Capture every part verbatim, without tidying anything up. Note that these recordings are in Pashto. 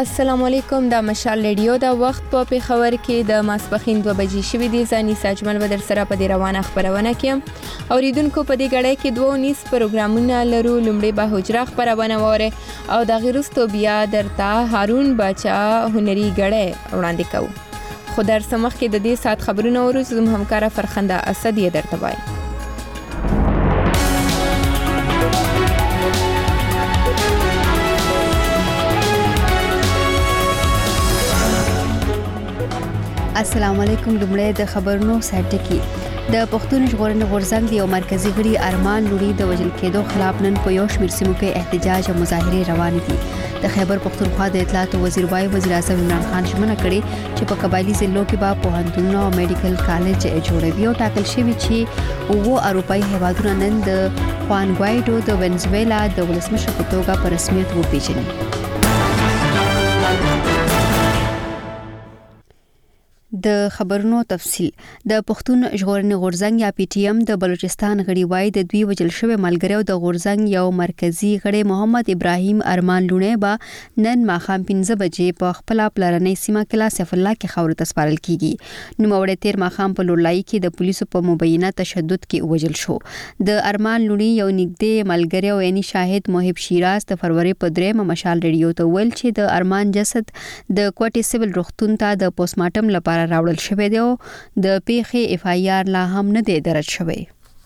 السلام علیکم. د مشال ریډیو د وخت په پیښور کې د ماسپخین دوه بجې شوې دي. ځاني ساجمل بدر سره په دې روانه خبرونه کې اوریدونکو په دې غړې کې دوه نیم پروګرامونه لرو. لومړی به حجره خبرونه وره او د غیرستو بیا درته هارون باچا هنري غړې وړاندې کوو. خو در سمخ کې د دې سات خبرونه ورو زم همکار فرخنده اسد یې درته وایي. السلام علیکم. لومړی د خبرونو سرټ کې د پښتون ژغورنې غورځنګ د یو مرکزی غړي ارمان لوري د وژل کېدو خلاف نن په یو شمېر سیمو کې احتجاج او مظاهرې روان دي. د خیبر پښتونخوا د اطلاعات وزیر وای وزیر اعظم عمران خان ژمنه کړې چې په قبایلی ضلعو کې به پوهنتونونه او میډیکل کالج جوړوي او ټاکل شوی چې اوه اروپایي هیوادونه نن د خوان ګوایډو د وینزویلا د ولسمشر په توګه په رسمیت وپیژني. د خبرونو تفصیل. د پښتون ژغورنې غورځنګ یا پی ټی ایم د بلوچستان غړي وای د دوی وجل شوی ملګری او د غورځنګ یو مرکزی غړي محمد ابراهیم ارمان لونه به نن ماخام پنځه بجې په خپل پلرنۍ سیمه کې لا سیف الله کې خاور تسپارل کیږي. نو موړې تیر ماخام په لورلای کې د پولیسو په مبینه تشدد کې وجل شو. د ارمان لونی یو نږدې ملګری او یعنی شاهد محب شیراز د فروری په درېمه مشال ریډیو ته ویل چې د ارمان جسد د کوټې سیول روغتون ته د پوسټمارټم لپاره راوړل شوی دی او د پیښې اف آی آر لا هم نه دی درج شوی.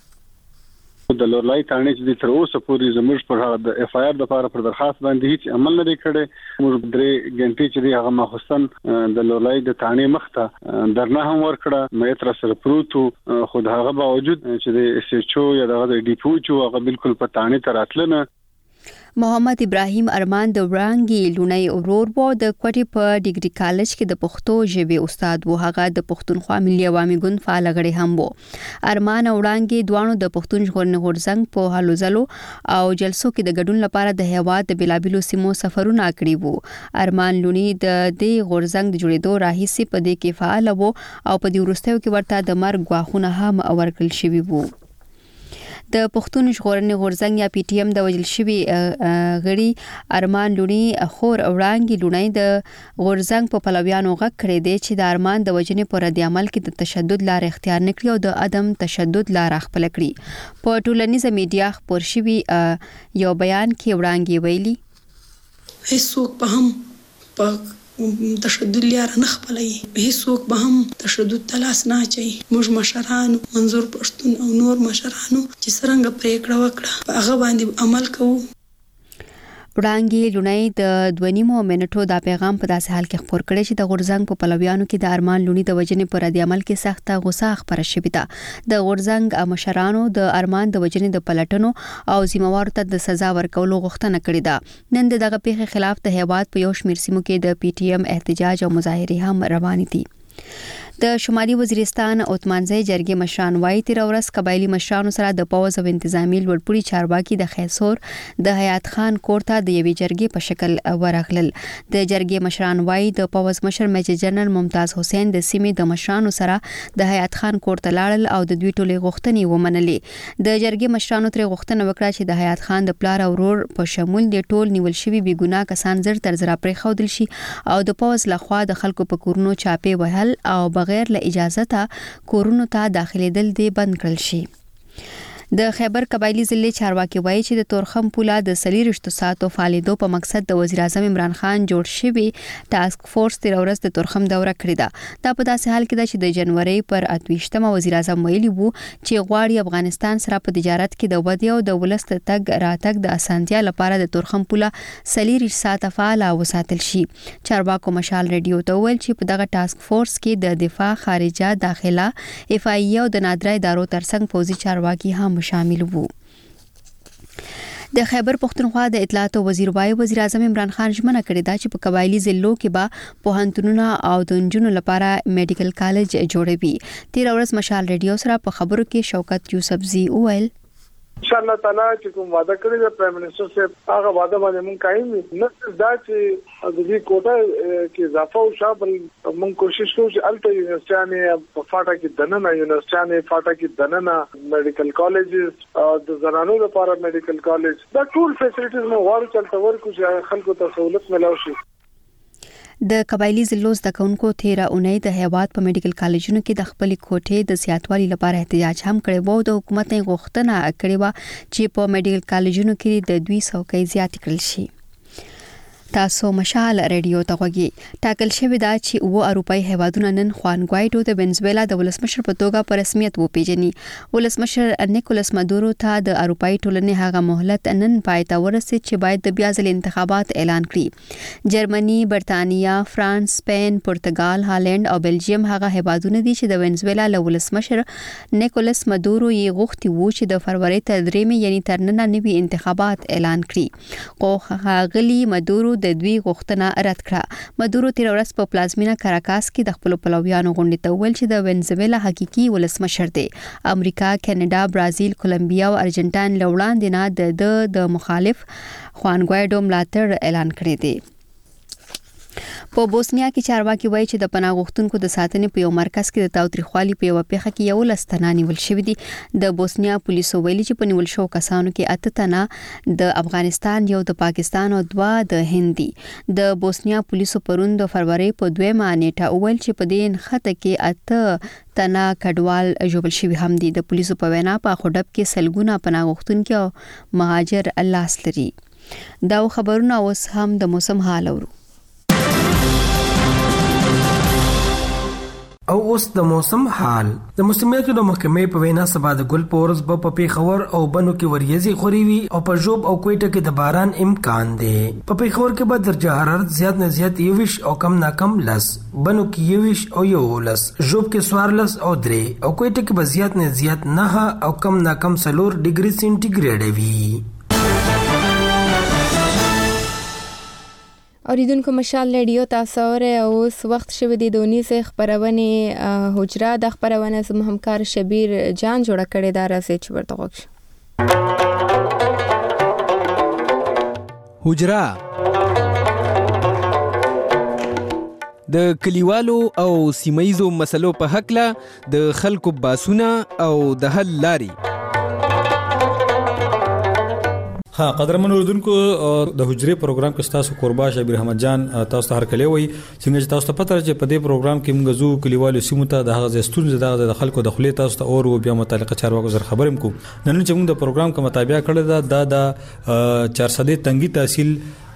د لورلای تانه چې تر اوسه پورې زموږ پر هغه د اف آی آر د لپاره پر درخواست باندې هیڅ عمل نه کړي. موږ درې غنټې چې هغه مخصوصن د لورلای د تانه مخته درنه هم ورکړه مې تر سره پروتو خو هغه باوجود چې د اس ایچ او یا د ډیپو چې هغه بالکل په تانه تراتلنه. محمد ابراهیم ارمان د وړانګي لونی اورور وو د کوټي په ډیګري کالج کې د پښتو ژبې استاد وو. هغه د پښتونخوا ملي عوامي ګوند فعال غړي هم وو. ارمان وړانګي دوانو د پښتون ژغورنې غورځنګ په هلو ځلو او جلسو کې د ګډون لپاره د هیواد د بلابلو سیمو سفرونه کړی وو. ارمان لونی د دې غورځنګ د جوړېدو راهیسې په دې کې فعال وو او په دې وروستیو کې ورته د مرګ غواخونه هم ورکړل شوی وو. د پښتون ژغورنې غورځنګ یا پی ټی ایم د وجل شوی غړي ارمان لونی خور وړانګي لونی د غورځنګ په پلویانو غږ کړی دی چې د ارمان د وجنې پر رد عمل کې د تشدد لار اختیار نکړي او د عدم تشدد لار خپل کړي. په ټولنیزه میډیا خبر شوی یو بیان کې وړانګي ویلي هیڅوک په هم په تشدد لار نه خپلوي، هیڅوک به هم تشدد تلاس نه اچي. موږ مشرانو منظور پښتون او نور مشرانو چې څنګه پریکړه وکړه په هغه باندې عمل کوو. وړانګي لونی د دوه منټو دا پیغام په داسې حال کې خبر کړی چې د غورځنګ په پلویانو کې د ارمان لونی د وجنې پر رد عمل کې سخته غوسه خبره شوې ده. د غورځنګ مشرانو د ارمان د وجنې د پلټنو او ذمہوارو ته د سزا ورکولو غوښتنه کړې ده. نن دغه پیښې خلاف د هیواد په یو شمېر سیمو کې د پی ټی ایم احتجاج او مظاهرې هم روان دي. د شمالي وزیرستان اتمانځي جرګې مشران وایي تیر ورځ قبایلی مشرانو سره د پوز او انتظامی لوړپوړي چارواکي د خیسور د حیات خان کور ته د یوې جرګې په شکل ورغلل. د جرګې مشران وایي د پوز مشر میجر جنرال ممتاز حسین د سیمې د مشرانو سره د حیات خان کور ته لاړل او د دوی ټولې غوښتنې ومنلې. د جرګې مشرانو تر غوښتنه وکړه چې د حیات خان د پلار او ورور په شمول د ټول نیول شوی بې ګناه کسان زر تر زر پرې خودل شي او د پوز لخوا د خلکو په کورونو چاپې وهل او بغیر له اجازه ته کورونو ته داخليدل دي بند کړل شي. د خیبر قبایلی ضلع چارواکي وایي چې د تورخم پوله د سلیرشتو ساتو فعالیدو په مقصد د وزیر اعظم عمران خان جوړ شوی ټاسک فورس تیر ورځ د تورخم دوره کړې ده. دا په داسې حال کې ده چې د جنوري پر اتویشتمه وزیر اعظم ویلي وو چې غواړي افغانستان سره په تجارت کې د ودې او د ولست تګ راتګ د اسانتیا لپاره د تورخم پوله سلیرش ساتو فعال وساتل شي. چارواکو مشال ریډیو ته ویل چې په دغه ټاسک فورس کې د دفاع، خارجه، داخله، اف آی او د نادره ادارو ترڅنګ فوزي چارواکي هم شامل وو. د خیبر پښتونخوا د اطلاعات وزیر وای وزیر اعظم عمران خان ژمنه کړې ده چې په قبایلی ضلعو کې به پوهنتونونه او د نجونو لپاره میډیکل کالج جوړوي. تیر ورځ مشال ریډیو سره په خبرو کې شوکت یوسفزی وویل ان شاء الله تعالی چې کوم وعده کړی د پرایم منسٹر صاحب هغه وعده باندې مونږ قایم نه دا چې د دې کوټه کې اضافه او شامل مونږ کوشش کوو چې الته یونیورسيټانه په فاټا کې دننه یونیورسيټانه فاټا کې دننه میډیکل کالجز د زنانو لپاره میډیکل کالج دا ټول فیسیلیټیز مو غواړو چې تل ورکو چې خلکو ته سہولت ملو شي. د قبایلی ضلعو زده کوونکو تیره اونۍ د هیواد په میډیکل کالجونو کې د خپل کوټې د زیاتوالي لپاره احتجاج هم کړی وو. د حکومت غوښتنه کړې و چې په میډیکل کالجونو کې د دوی څوکۍ زیات کړل شي. تاسو مشال رادیو ته غوږی. ټاکل شوی دا چې او اروپאי هیوادونه نن خوان ګوایډو د وینزویلا د ولسمشر په توګه په رسمیت وپیژني. ولسمشر نیکولاس مادورو ته د اروپאי ټولنې هغه مهلت نن پای ته ورسید چې باید د بیا ځل انتخابات اعلان کړي. جرمني، برتانیا، فرانس، سپین، پرتګال، هالند او بلجیم هغه هیوادونه دي چې د وینزویلا له ولسمشر نیکولاس مادورو یې غوښتي وو چې د فروری تر درېمې یعنی تر نن نوي انتخابات اعلان کړي. خو هغه مادورو د دوی غوښتنه رد کړه. مادورو تیر ورځ په پلازمینا کاراکاس کې د خپل پلویانو غونډې ته ویل چې د وینزویلا حقيقي ولسمشر دی. امریکا، کاناډا، برازیل، کولمبیا او ارجنټاین له وړاندې نه د د مخالف خوان ګوایډو ملاتړ اعلان کړی دی. په بوسنیا کې چارواکي وایي چې د پناه غوښتونکو د ساتنې په یو مرکز کې د تاوتریخوالي په یو پیښه کې یو لس تنه نیول شوي دي. د بوسنیا پولیسو ویلي چې په نیول شو کسانو کې اته تنه د افغانستان، یو د پاکستان او دوه د هند دي. د بوسنیا پولیسو پرون د فروری په دویمه نیټه ویل چې په دې نښته کې اته تنه کډوال ژوبل شوي هم دي. د پولیسو په وینا په خډب کې سلګونه پناه غوښتونکي او مهاجر لاس لري. دا خبرونه اوس هم د موسم حال اورو. او اوس د موسم حال. د موسمیاتو د محکمې په وینا سبا د ګل پورز په پیښور او بنو کې وریځي خوريوي او په جوب او کوټه کې د باران امکان دی. په پیښور کې به درجه حرارت زیات نه زیات یوش او کم نه کم لس، بنو کې یوش او یو لس، جوب کې سوارلس او درې او کوټه کې به زیات نه زیات نه او کم نه کم سلور ډیګري سنټیګریډ وي. اوریدونکو مشال رادیو تاسو اوره اوس وخت شوه د دونیز خبرونه حجره د خبرونه زموږ همکار شبیر جان جوړ کړی دا راځي چې ورته وښه. حجره د کلیوالو او سیمایزو مسلو په حق له د خلکو باسونه او د حل لاري. ها قدرمن اوردونکو د حجره پروګرام کې تاسو قربا شبیر احمد جان تاسو ته هر کله وي څنګه چې تاسو ته پته چې په دې پروګرام کې موږ زو کلیوالو سیمو ته د هغه ستونزې د خلکو د خلې تاسو ته اور بیا متعلقه چارواکو سره خبرم کو. نن چې موږ د پروګرام کوم مطابق کړل دا د چار سده تنګي تحصیل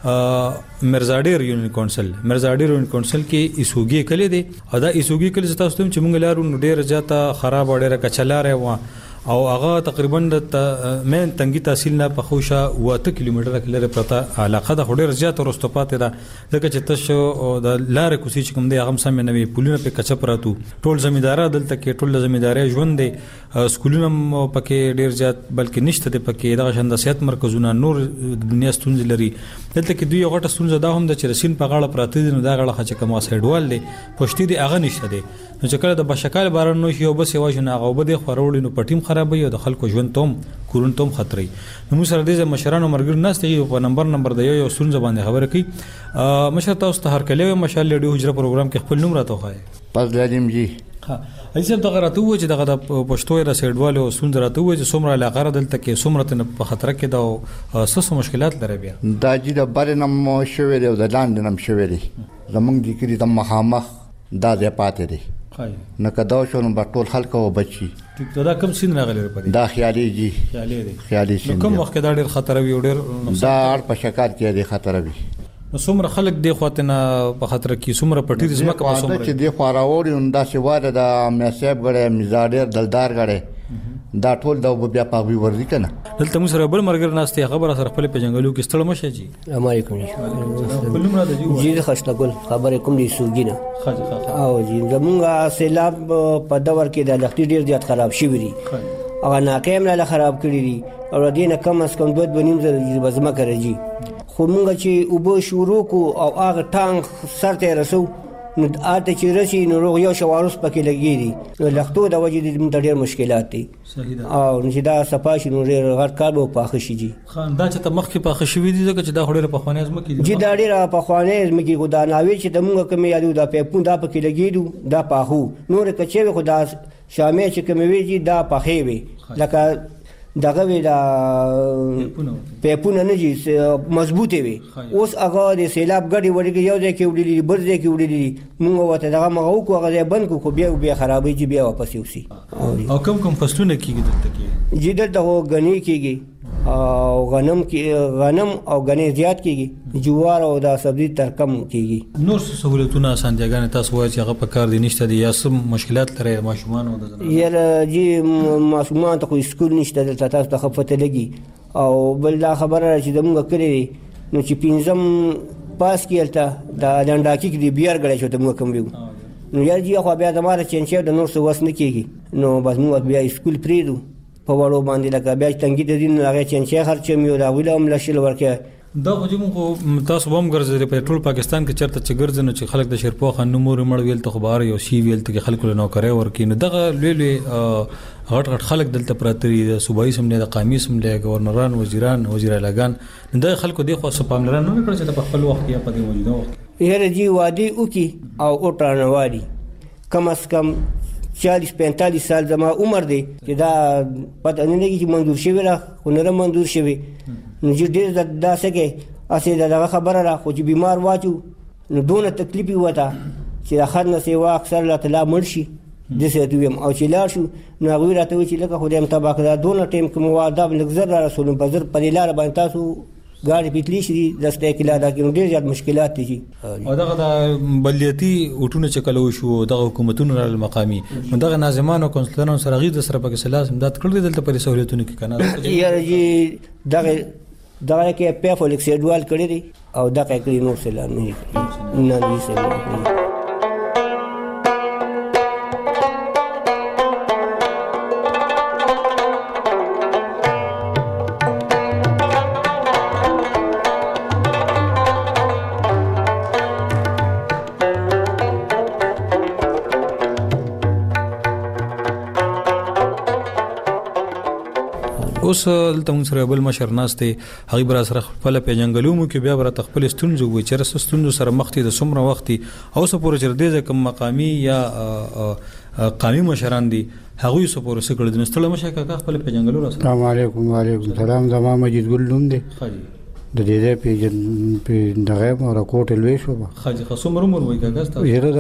مرزاډیر یونین کونسل مرزاډیر یونین کونسل کې ایسوګي کلی دی. دا ایسوګي کلی تاسو ته چې موږ لارو ډیر زیاته خراب ډیره کچلاره و او هغه تقریبا د مین تنګي تحصیل نه په خوشه واته کیلومتره کلره پرته علاقه د هډیر زیات ورستپات ده ځکه چې تاسو د لارې کوسي چې کوم دی هغه سم نه وي پولونه په کچ پراتو ټول زمیدار دلته کې ټول زمیداری ژوند دي سکولونه پکې ډیر زیات بلکې نشته د پکې دغه شندسیت مرکزونه نور دنیا ستونزې لري دلته کې دوی غټه ستونزه ده هم د چرسین په غاړه پراته دي نو دا غاړه خچ کومه سایډوال دي پښتي دي هغه نشته دي نو چې کله د بشکال باران نو شي او بس یو ژوند هغه وبد خورول نو پټیم خرابوي او د خلکو ژوند توم کورون توم خطرې نو موږ سره د مشرانو مرګر ناستې په نمبر نمبر د یو سن زبان خبره کوي مشر تاسو ته هر کله مشال لډي حجره پروګرام کې خپل نوم راته وایي پس لازم جی ها ایسه دغه راته و چې دغه د پښتو را سیډوالو سن راته و چې څومره علاقه دلته کې څومره په خطر کې دا سس مشکلات لري بیا دا جی د بارنم شوې او د لاندې نم شوې زمونږ د کلی د مخامخ دا د پاتې دی نه کدا شو نو ټول خلک او بچي دا کوم سین راغلی په دا خیالي جی خیالي دی خیالي سین کوم وخت دا ډیر خطر وي ډیر دا اړ په شکار کې دی خطر وي نو څومره خلک دی خواتنه په خطر کې څومره پټی زمکه په څومره چې دی خواراوري نو دا شواده د میساب غړې مزاډر دلدار غړې دا ټول دا بیا پاوی ورځي کنه دلته موږ سره بل مرګر ناشته خبره سره خپل په جنگلو کې ستړ مشه جی السلام علیکم بل مراد جی جی خشتګل خبره کوم دي سوګینه خاجه او جی زمونږه سیلاب په دور کې د لختي ډیر زیات خراب شي وری او ناکام له خراب کړی دي او دینه کم اس کم دوه بنیم زره بزما کړی جی خو مونږ چې وبو شروع کو او هغه ټانک سرته رسو نو اته چې رسی نو روغ یو شواروس پکې لګی دي لختو د وجې د ډېر مشکلات دي صحیح ده او چې دا صفاش نو ډېر غټ کار وو پاخه شي جی خان دا چې ته مخکې پاخه شوی دي چې دا ډېر په خوانې ازمه کې جی دا ډېر په خوانې ازمه کې خدا ناوي چې د مونږ کوم یادو دا په پون دا پکې لګی دي دا پاخو نور کچې خدا شامې چې کوم وی جی دا پخې وي لکه دغه وی دا پیپونه نه جي مضبوطه وي. اوس هغه د سیلاب غړي ورګي یو ځای کې وړي بل ځای کې وړي موږ وته دغه مغو کو هغه بند کو بیا بیا خرابې چې بیا واپس یوسي. او کوم کوم فصلونه کیږي دلته کې؟ جی دلته غنی کیږي او غنم کې غنم او غنی زیات کیږي، جوار او دا سبزی تر کم کیږي. نور سہولتونه اسانتیاګانې تاسو وایي چې هغه په کار دي نشته دي یا سم مشکلات لري ماشومان او د یاره جی ماشومان ته خو سکول نشته دلته تاسو ته خپته لګي. او بل دا خبره چې زموږ کړی نو چې پنځم پاس کیلته دا لنډاکی کې دی بیار غړې شو ته موږ کوم ویو نو یاره جی خو بیا د ماره چنچې د نور څه وس نه کیږي نو بس موږ بیا سکول پریدو په وړو باندې لکه بیا تنګي د دین هغه چنچې خرچ مې دا ویل هم لشل ورکه. دا خو موږ تاسو هم ګرځي په ټول پاکستان کې چرته چې ګرځي نو چې خلک د شیرپو خان نومور مړ ویل ته خبر یو شی ویل ته خلکو له نوکرې ورکې نو دغه لوی لوی غټ غټ خلک دلته پراتري د صوبایي سملې د قومي سملې گورنران وزیران وزیر اعلیګان د خلکو د خو سپاملران نه کړ چې په خپل وخت کې په دې موجوده وخت یاره جی وادي وکي او اوټرانه وادي کم از کم چالیس پینتالیس سال زما عمر دی چې دا پته نه لګي چې منظور شوی را خو نه منظور شوی نو چې ډېر دا څه کې اسې دغه خبره را خو چې بیمار واچو نو دونه تکلیف وته چې اخر نه سیوا اکثر لا تعالی مرشي د څه دویم او چې لا شو نو هغه راته چې لکه خو دې مطابق دا دونه ټیم کوم واده لګزر را رسول په زر په لار باندې تاسو ګاډي پیتلی شي دسته کلا دا کې ډېر زیات مشکلات دي. او دغه د بلدیاتي اوټونه چې کلو شو دغه حکومتونو را مقامي دغه ناظمانو کونسلرانو سره غي د سره په سلاس امداد کړل دلته پر سہولتونو کې کنه یاره جی دغه دغه کې په فلیکس ایډوال کړی دی او دغه کې نور څه نه نه نه څه اوس دلته موږ سره بل مشر ناست دی هغه بر سره خپل په جنگلومو کې بیا بر تخپل ستونزو وي چې رس ستونزو سره مخ ته د سمره وختي او سپور چر دې کوم مقامی یا قومي مشران دي هغه سپور سره کړل د نستله مشه کا خپل په جنگلو رسول. السلام علیکم وعلیکم السلام زما مجید ګل نوم دی د دې په جن په دغه مور کوټ لوي شو خاجي خصوم عمر وای کا تاسو یره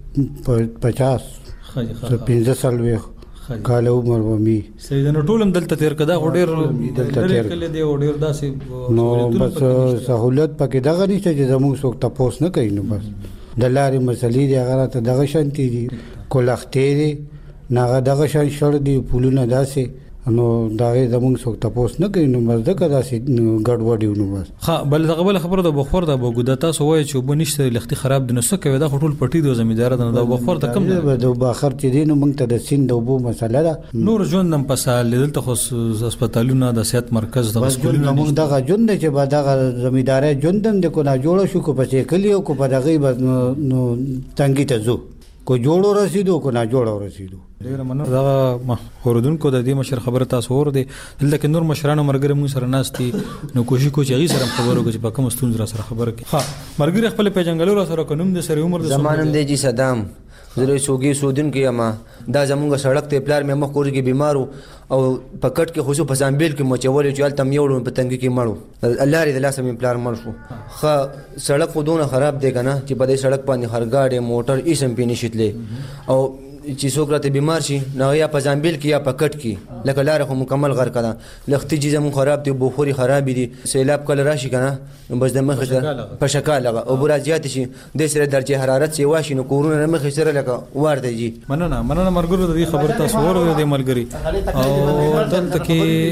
د پچاس خاجي خاجي پنځه سال وي کاله عمر ومي سیدنه ټولم دلته تیر کدا هډیر دلته تیر کله دی هډیر داسې نو بس سہولت پکې دغه نشته چې زموږ څوک تاسو نه کوي نو بس د لارې مسلې دی هغه ته دغه شانتي دي کولختې دي نه دغه شان شړ دي پولونه داسې نو دا زموږ څوک تاسو نه کوي نو بس دغه داسې ګډوډي نو بس ها بل دغه بل خبره د بخور د بوګدا تاسو وایي چې وبنشته لختي خراب د نسو کوي دا ټول پټي د زمیدار د بخور د کم د بخر چې دین موږ ته د سین د وبو مسله ده نور ژوند نم پسال دلته خو هسپتالونه د صحت مرکز د هسپتالونه موږ دغه ژوند چې بعد دغه زمیدار ژوندم د کو نه جوړ شو کو پسې کلیو کو په دغه نو تنګی ته زو کو جوړو رسیدو کو نه جوړو رسیدو ډیر مننه دا اوردونکو د دې مشر خبره تاسو ور دي دلته نور مشرانو مرګره مو سره ناشتي نو کوشش کو چې غي سره خبرو کې په کوم ستونز را سره خبره کې ها مرګره خپل په جنگلو را سره کوم د سره عمر د زمانم دی جی صدام زره سوګي سودن کې اما دا زمونږ سړک ته پلار مې مخ کورې کې بیمارو او پکټ کې خصو په زامبیل کې مچول چې التم یو په تنګ کې مړو الله دې لاس مې پلار مړ شو خا سړک خودونه خراب دی کنه چې په دې سړک باندې هر گاډي موټر ایسم پینې شتلې او چې څوک راته بیمار شي نو یا په زامبیل کې یا په کټ کې لکه لار خو مکمل غر کړه لختي چې زمون خراب دي بخوري خراب دي سیلاب کله راشي کنه بس د مخ په شکل لغه او برازيات شي د سره درجه حرارت سی واشي نو کورونه مخ سره لکه ورته جی مننه مننه مرګرو د دې خبر تاسو ور د ملګری او دلته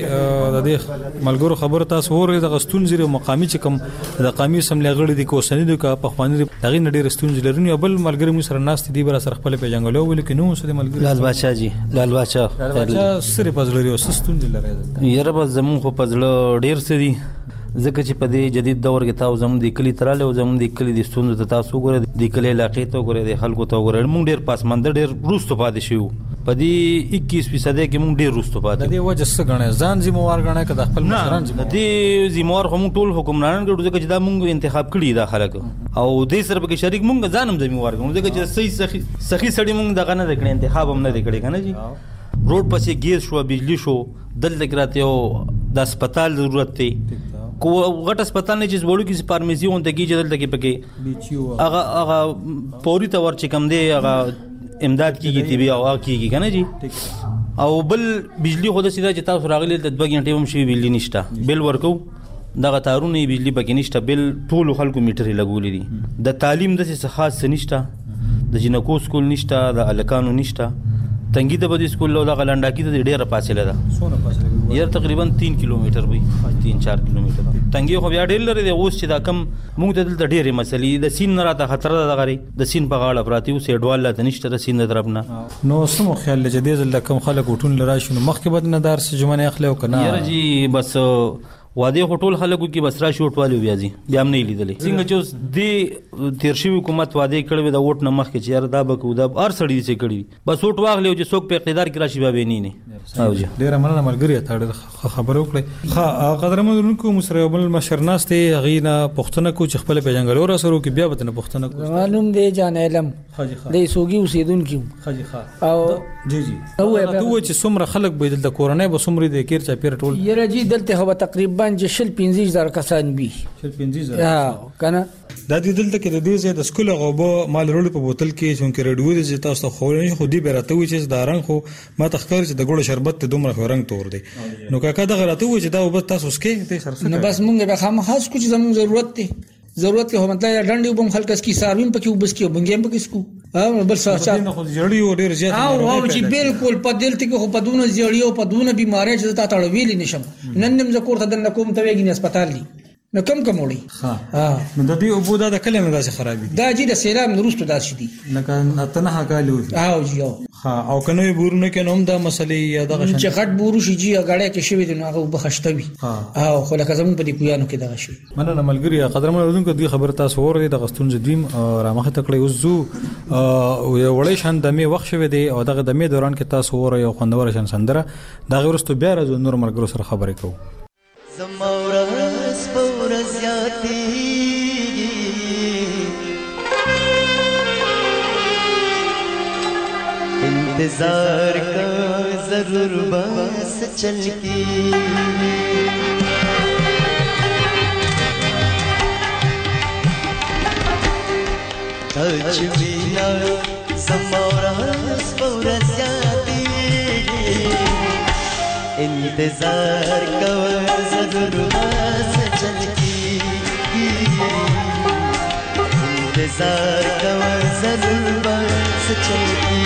کې د دې ملګرو خبر تاسو ور د غستون زیره مقامی چې کوم د قومي سملې غړي د کوسنی د په خواني دغه نډیر ستون زلرونی بل ملګری مو سره ناست دي بر سره خپل په جنگلو ولیک نو سره ملګری لال بادشاہ جی لال بادشاہ بادشاہ سره پزلري او سستون دي لري یره بس زمون خو پزله ډیر سدي ځکه چې په دې جدید دور کې تاسو زمون د کلی تراله او زمون د کلی د ستونزو ته تاسو ګوره د کلی علاقې ته ګوره د خلکو ته ګوره موږ ډیر پاسمند ډیر روستو پاتې شو په دې اکیس فیصد کې موږ ډیر روستو پاتې د دې وجه څه غنه ځان ذمہوار غنه کده خپل مشران ذمہ دي ذمہوار هم ټول حکمرانان ګرځي چې دا موږ انتخاب کړی دا خلک او دې سره به شریک موږ ځانم ذمہوار ګرځو ځکه چې صحیح صحیح سړی موږ دغه نه کړی انتخاب هم نه کړی کنه جی روډ پسې ګیس شو بجلی شو دلته کراته او د هسپتال ضرورت دی کو غټ هسپتال نه چې وړو کې فارمیسي اون ته کې دلته کې پکې هغه هغه پوری تور چې کم دی هغه امداد کیږي تی بیا او کیږي کنه جی او بل بجلی خو د سیده چې تاسو راغلی د دوه غنټې هم شي بجلی نشته بل ورکو دغه تارونه بجلی پکې نشته بل ټول خلکو میټرې لګولې دي د تعلیم د څه خاص نشته د جنکو سکول نشته د الکانو نشته تنګي د بدی سکول له غلنډاکی ته ډیره فاصله ده سونه فاصله یې تقریبا تین کیلومتر وي تین چار کیلومتر تنګي خو بیا ډیر لري د اوس چې دا کم موږ ته دلته ډیره مسلې د سین نه راته خطر ده غري د سین په غاړه پراتی او سیډوال لا تنشته د سین دربنه نو سمو خیال لږ دې زل کم خلک وټون لراشي نو مخکې بد نه دار سجمنه اخلو کنه یاره جی بس واده هټول خلکو کې بس را شوټ والی بیا زی بیا هم نه لیدلې څنګه چې د تیرشي حکومت واده کړو د ووټ نه مخ کې چې یار دا بکو دا ار سړی چې کړی بس ووټ واغلی چې څوک په اقتدار کې راشي به نه نه او جی ډیر مننه ملګری ته خبرو کړې ها قدرمنونکو مسربل مشرناسته غینا پښتنه کو چې خپل پیژنګلو را سره کې بیا به نه پښتنه کو معلوم دی جان علم د سوګي اوسیدونکو خاجي ښا او جی جی او چې څومره خلک به د کورنۍ به څومره د کیر چا پیر ټول یره جی دلته هو تقریبا چې شل پنځه زره کسان بي شل پنځه زره ها کنه دا د دلته کې د دې زې د سکول غوبو مال رول په بوتل کې چې رډیو دې تاسو خو نه خو دې بیرته وي چې دا رنګ خو ما تخکر چې د ګوړه شربت ته دومره رنګ تور دی نو کاکا دا غراته وي چې دا وبد تاسو سکه ته سره نه بس مونږ به خامخاص کوم زموږ ضرورت دی ضرورت کې هم مطلب ډنډي وبم خلک اس کی ساروین پکې وبس کې وبنګم پکې سکو ها بل څه نه خو جړی ډیر زیات او او چې بالکل په دل ته خو په دونه جړی او په دونه بیماری چې تا تړ ویلی نشم نن نم زکور ته د کوم ته ویګنی هسپتال دی نو کم کم وړي ها نو د دې ابو دا د کلم نه داسې خرابې دي دا جی د سیلاب نورستو داسې دي لکه اتنه حقالو او جی او ها او کنه بورونه کې نوم د مسلې یا د غش چې غټ بورو شي جی غړې کې شوی دی نو هغه وبخښتوي او خو لکه زمون په دې کویانو کې دغه شي مننه ملګری قدرمن اردوونکو دې خبر تاسو ورې د غستون زدویم رامخه تکړه وزو او وړې شان د می وخت شوی دی او دغه د می دوران کې تاسو ورې یو خوندور شان سندره دا غوړستو بیا راځو نور مرګرو سره خبرې کوو زمورس پورس یاتی انتظار کا ضرور بس چل کی تجمینا زمورس پورس یاتی انتظار کا ضرور بس چل کی انتظار کا ضرور بس چل کی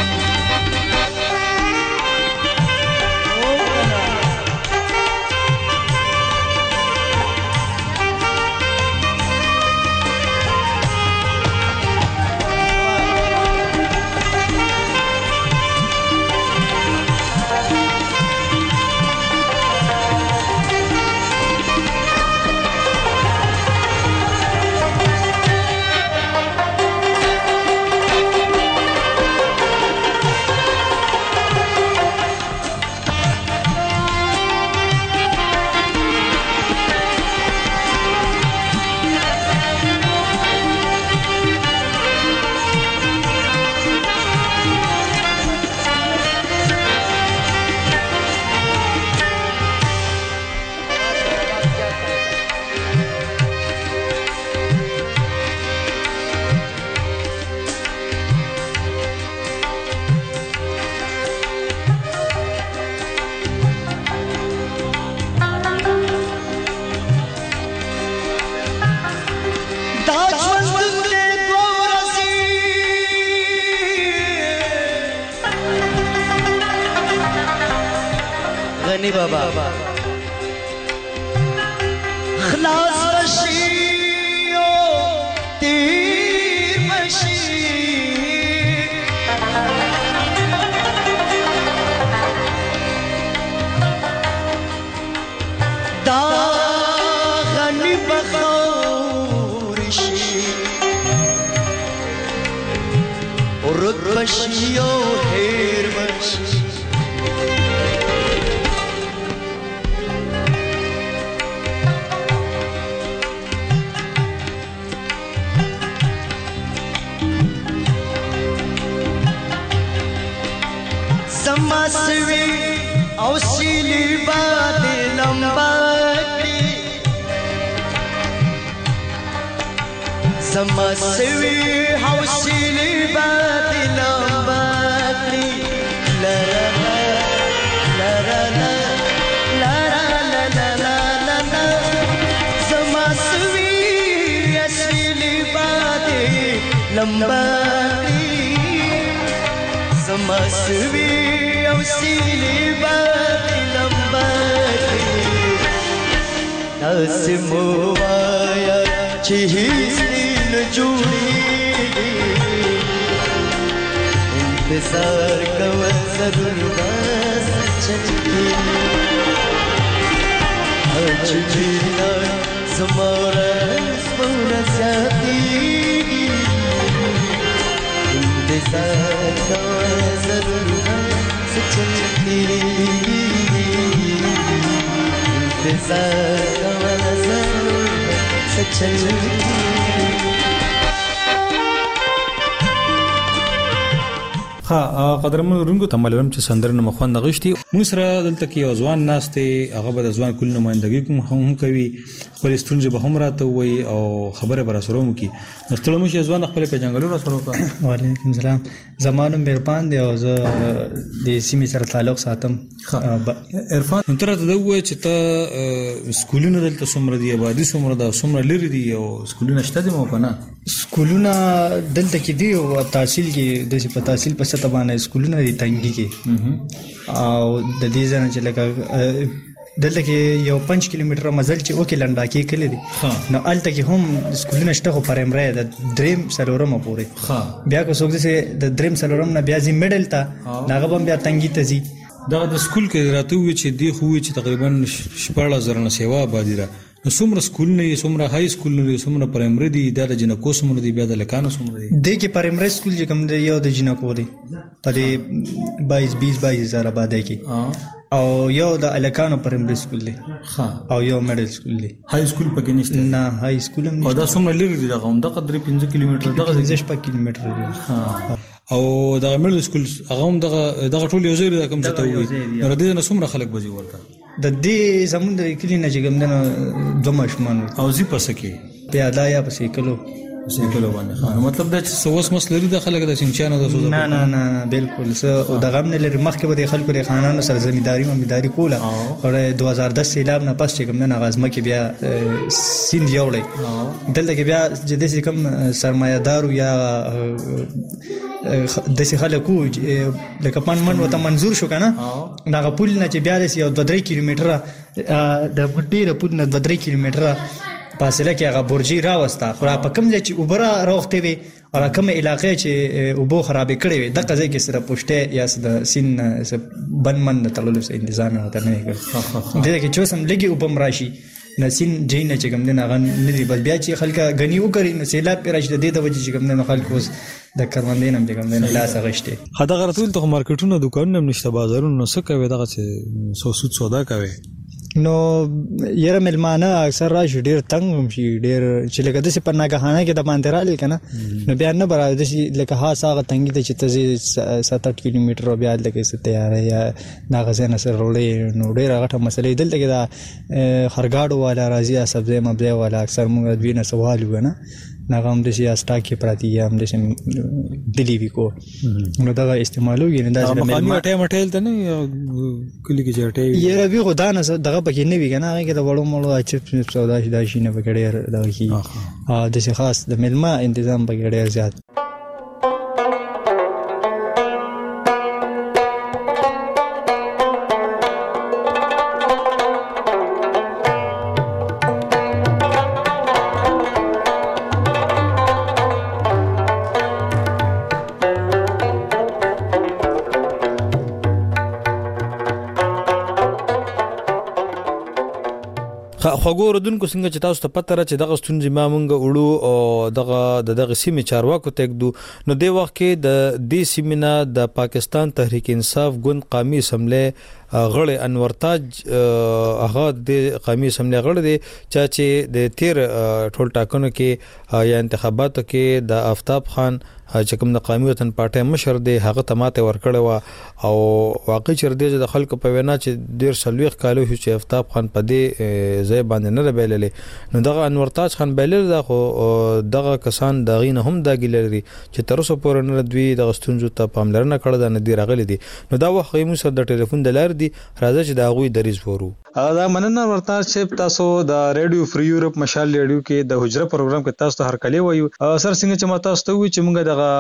بابا خلاص بشیو تیر بشی دا غنی بخورشی رد بشیو هیر بشی سوي او سیلی باندې لمبا کړی زما سوي او سیلی باندې لمبا کړی لا لا لا لا لا لا لا لا لا لا زما سوي سیلی باندې لمبا زما سوي او سیلی باندې لمبا داس مو وایا چې هیڅ نه جوړي انتظار کول ضرور بس چچي اچ جینا زما رس پونه ساتي انتظار کول ضرور بس چچي انتظار کول ضرور بس چچي ها قدرمن رنګو تملم چې سندرنه مخوند غشتي موږ سره دلته کې یو ځوان ناشته هغه به د ځوان کل نمائندګي کوم هم کوي خپل ستونزې به هم راته وي او خبره به سره مو کی نستړو مو چې ځوان خپل په جنگلو را سره وکړه. وعلیکم السلام زمانو مهربان دی او زه د سیمې سره تعلق ساتم. عرفان تر ته دوه چې ته سکولونه دلته څومره دی آبادی څومره دا څومره لري دی او سکولونه شته دي مو کنه سکولونه دلته کې دی او تحصیل کې د په تحصیل په ست باندې سکولونه دي تنګي کې او د دې ځنه چې لکه دلته کې یو پنځه کیلومتره مزل چې او کې لنډا کې کلی دي نو الته کې هم سکولونه شته خو پرایمري د دریم سلورم پورې بیا کو څوک دې د دریم سلورم نه بیا زی میډل تا ناغه بم بیا تنګي ته زی دا د سکول کې راته وی چې دی خو چې تقریبا شپږ زره نه سیوا آبادی را نو څومره سکولونه یې څومره های سکولونه یې څومره پرایمري دي دا د جنکو څومره دي بیا د لکانو څومره دي د کې پرایمري سکول چې کوم دی یو د جنکو دی په بایس بیس بایس هزار آبادی کې او یو د الکانو پرایمري سکول دی او یو میډل سکول دی های سکول پکې نشته نه های سکول هم او دا څومره لري دی دا هم د قدر پنځه کیلومتر دغه شپږ کیلومتر دی او دا میډل سکول هغه هم دغه دغه ټول یو ځای دا کوم څه ته وي نو د دې نه څومره خلک بځي ورته د دې زمون د کلی نه چې ګمدنه دوه ماشومان او زی پسې کې بیا دا یا پسې کلو پسې کلو باندې خان مطلب دا چې سوس مسله لري د خلک د سنچانه د سوزه نه نه نه بالکل څه او د غم نه لري مخکې به د خلکو د خانانو سره ځمیداری ممیداری کوله او دوه هزار دس سیلاب نه پس چې ګمدنه غازمه کې بیا سیند یوړې دلته کې بیا چې د کم سرمایه‌دار یا د څه خلکو لکه پن من وته منزور شو کنه دا پول نه چې بیا د یو دوه درې کیلومتره د ډیره پول نه دوه درې کیلومتره فاصله کې هغه برجي راوسته خو په کوم ځای چې اوبره راوخته وي او کوم علاقې چې اوبو خرابې کړې وي د قضې کې سره پښته یا د سین بن من تړلو سره تنظیم وته نه کړ دغه کې چې سم لګي وبم راشي نسین جین چې کوم نه غن نه دی بل بیا چې خلک غنی وکړي نو سیلاب پر راځي د دې د وجې چې کوم نه خلک اوس د کروندې نم چې کوم نه لاس غشته هدا غرتول ته مارکیټونو دکانونه نشته بازارونو څه کوي دغه څه سو سود سودا کوي نو یره ملمانه اکثر راشي ډیر تنگ شي ډیر چې لکه د سپر ناګهانه کې د باندې را لیکنه نو بیا نه برابر دي لکه ها ساغه تنګي ته چې ته سات اټ کیلومتر بیا لکه ست تیار یا ناغزنه سره رولې نو ډیر غټه مسلې دلته کې دا خرګاډو والا راځي سبزی مبزی والا اکثر موږ د وینې سوال وګنه ناغم د سیاستا کې پراتی یم د سم دلی وکو نو دا استعمالوږي نه دا مقامی ټیم ټیل ته نه کلی کې چټي یره وی خدای نه دغه پکې نه وی کنه هغه کې د وړو مړو اچ سودا شي دا شي نه پکړې دا کی ا د خاص د ملما تنظیم پکړې زیات خوګو ردونکو څنګه چې تاسو ته پته را چې دغه ستونزې ما مونږ وړو او دغه دغه سیمې چارواکو ته کېدو نو د وخت کې د دې سیمې نه د پاکستان تحریک انصاف ګوند قومي اسمبلی غړي انور تاج هغه د قومي اسمبلی غړي دی چې د تیر ټول ټاکنو کې یا انتخاباتو کې د آفتاب خان چې کوم د قومي وطن پارټي مشر دی هغه تماته ورکړی و او واقعي چر دی د خلکو په وینا چې ډیر سلويخ کالو چې آفتاب خان په دې ځای باندې نه بیللې نو دغه انور تاج خان بیلل دا خو دغه کسان دغه نه هم د ګلري چې تر اوسه پورې نه دوی د غستونجو ته پاملرنه کړې ده نه دی راغلي دي نو دا وخت یې موږ د ټلیفون د لار دی راځي چې دا غوي دریز ورو دا مننه ورته چې تاسو د ریډیو فری یورپ مشال ریډیو کې د حجره پروګرام کې تاسو هر کلی وایو سر څنګه چې ما تاسو ته وی چې موږ دغه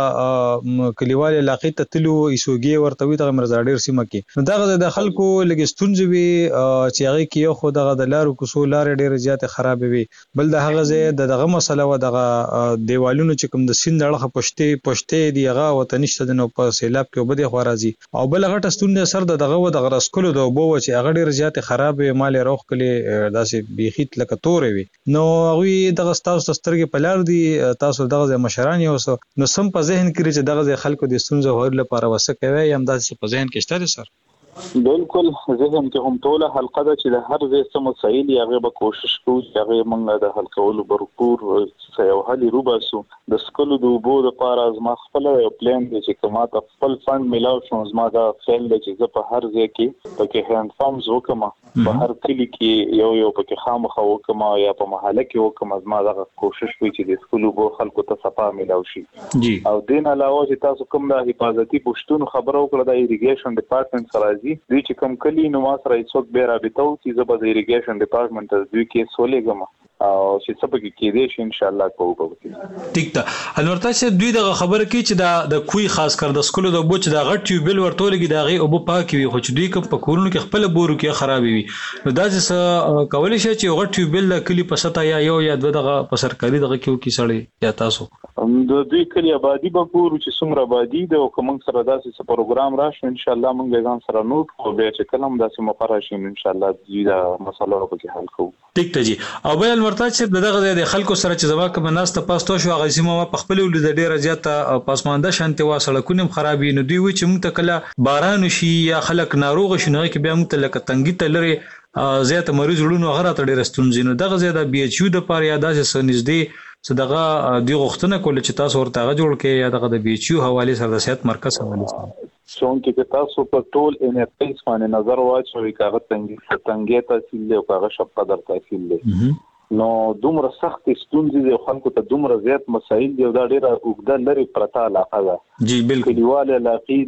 کلیوال علاقې ته تلو ایسوګي ورته وی دغه مرزا ډیر سیمه کې نو دغه د خلکو لګستونځ وی چې هغه کې یو خو دغه د لارو کوسو لار ډیر زیات خراب وي بل د هغه ځای دغه مسله و دغه دیوالونو چې کوم د سیند اړه پښتې پښتې دی هغه وطنشته د نو په سیلاب کې وبدي خوارازي او بل هغه ټستون سر دغه و دغه رسکلو د وبو چې هغه ډیر زیات خراب مال روخ کلی داسې بیخیت لکه تورې وي نو هغه دغه تاسو سترګې په لار دي تاسو دغه مشران یو نو سم په ذهن کې چې دغه خلکو د ستونزو حل لپاره وسه کوي هم داسې په ذهن کې شته سر بالکل ذهن کې هم ټوله حلقه ده چې د هر ځای سم مسایل هغه به کوشش کوو چې هغه موږ د حل کولو برپور یو حل روباسو د سکولو د وبو د پاره ازما خپل یو پلان دی چې کومه ته خپل فند ملاو شو ازما دا فعل دی چې زه په هر ځای کې پکې هاند فارمز وکم په هر کلی کې یو یو پکې خامخا وکم یا په محله کې وکم ازما دا کوشش کوي چې د سکولو وبو خلکو ته صفا ملاو شي او دین علاوه چې تاسو کوم د حفاظتي پښتون خبرو کړه د ایریګیشن ډپارټمنټ سره دوی چې کوم کلی نو ما سره څوک به رابطه او چې زه د ایریګیشن ډپارټمنټ ته دوی کې سولېګم او چې څه پکې کې دي چې ان شاء الله کوو به ټیک ده انور تاسو دوی د خبره کې چې دا د کوی خاص کر د سکولو د بوچ د غټ ټیوبل ورته لګي دا غي او په پاکي وي خو چې دوی کوم په کورونو کې خپل بورو کې خراب وي نو دا چې کولای شي چې غټ ټیوبل د کلی په ستا یا یو یا دغه په سرکاري دغه کې کې سړی یا تاسو د دوی کلی آبادی به ګورو چې څومره آبادی ده او کوم سره داسې پروګرام راشي ان شاء الله موږ ځان سره نوٹ او به چې کلم داسې مقرره شي ان شاء الله دوی دا مسله په حل کوو ټیک ته جی او بل ورته چې دغه د خلکو سره چې زما کوم ناس ته پاستو شو هغه سیمه په خپل ولید ډیره زیاته پاسمانده شانتي وا سړکونه خرابې نو دوی و چې موږ ته کله باران شي یا خلک ناروغ شي نو کې بیا موږ ته لکه تنګي ته لري زیات مریض ورونو غره ته ډیره ستونزې نو دغه زیاده بي ایچ یو د پاره یا داسې نږدې صدقه دی غوښتنه کول چې تاسو ورته جوړ کې یا دغه د بي ایچ یو حواله سره د صحت مرکز حواله سره څنګه چې تاسو په ټول ان اف ایس باندې نظر واچوي کاغه تنګي تنګي تحصیل له کاغه شپقدر تحصیل له نو دومره سخت ستونزې د خلکو ته دومره زیات مسایل دی دا ډیره اوږده لري پرتا علاقه ده جی بالکل دیواله علاقې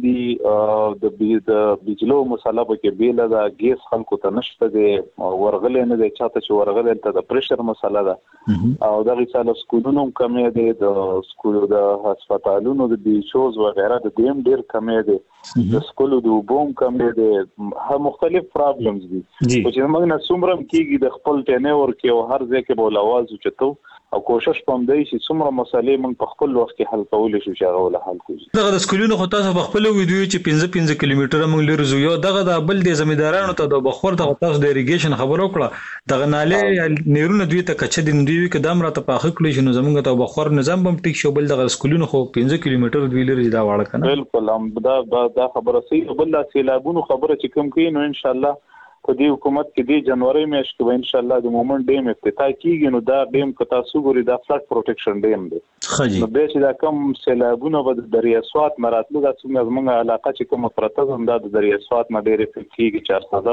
دي د د بجلو مسله به کې بیل ده ګیس خلکو ته نشته دي ورغلې نه دي چاته چې ورغلې ته د پريشر مسله ده او د رساله سکولونو کمې دي د سکولو د هسپتالونو د بیچوز وغیرہ د دیم ډیر کمې دي د سکولو د وبوم کمې دي هر مختلف پرابلمز دي چې موږ نه څومره کېږي د خپل ټینور کې او هر ځکه بول आवाज چتو او کوشش کوم دی چې څومره مسالې موږ په خپل وخت کې حل کولای شو چې هغه ول حل کوو دغه د سکولونو خو تاسو په خپل ویډیو چې پنځه پنځه کیلومتره موږ لري زو یو دغه د بل د زمیندارانو ته د بخور د تاسو د ایریګیشن خبرو کړه دغه ناله نیرونه دوی ته کچې د دوی کې دام را ته پاخه کړی شنو زمونږ ته بخور نظام بم ټیک شو بل دغه سکولونو خو پنځه کیلومتره دوی لري دا واړه کنه بالکل هم دا دا خبره صحیح بل لا سیلابونو خبره چې کوم کینو ان شاء الله په دې حکومت کې د جنوري میاشت کې ان شاء الله د مومنت ډیم افتتاح کیږي نو دا ډیم که تاسو ګورئ دا فلډ پروټیکشن ډیم دی خجی نو به چې دا کم سیلابونه به دریا سوات مراتلو د څنګه علاقه چې کوم پرته هم د دریا سوات نه ډېر افیکټیږي چارصد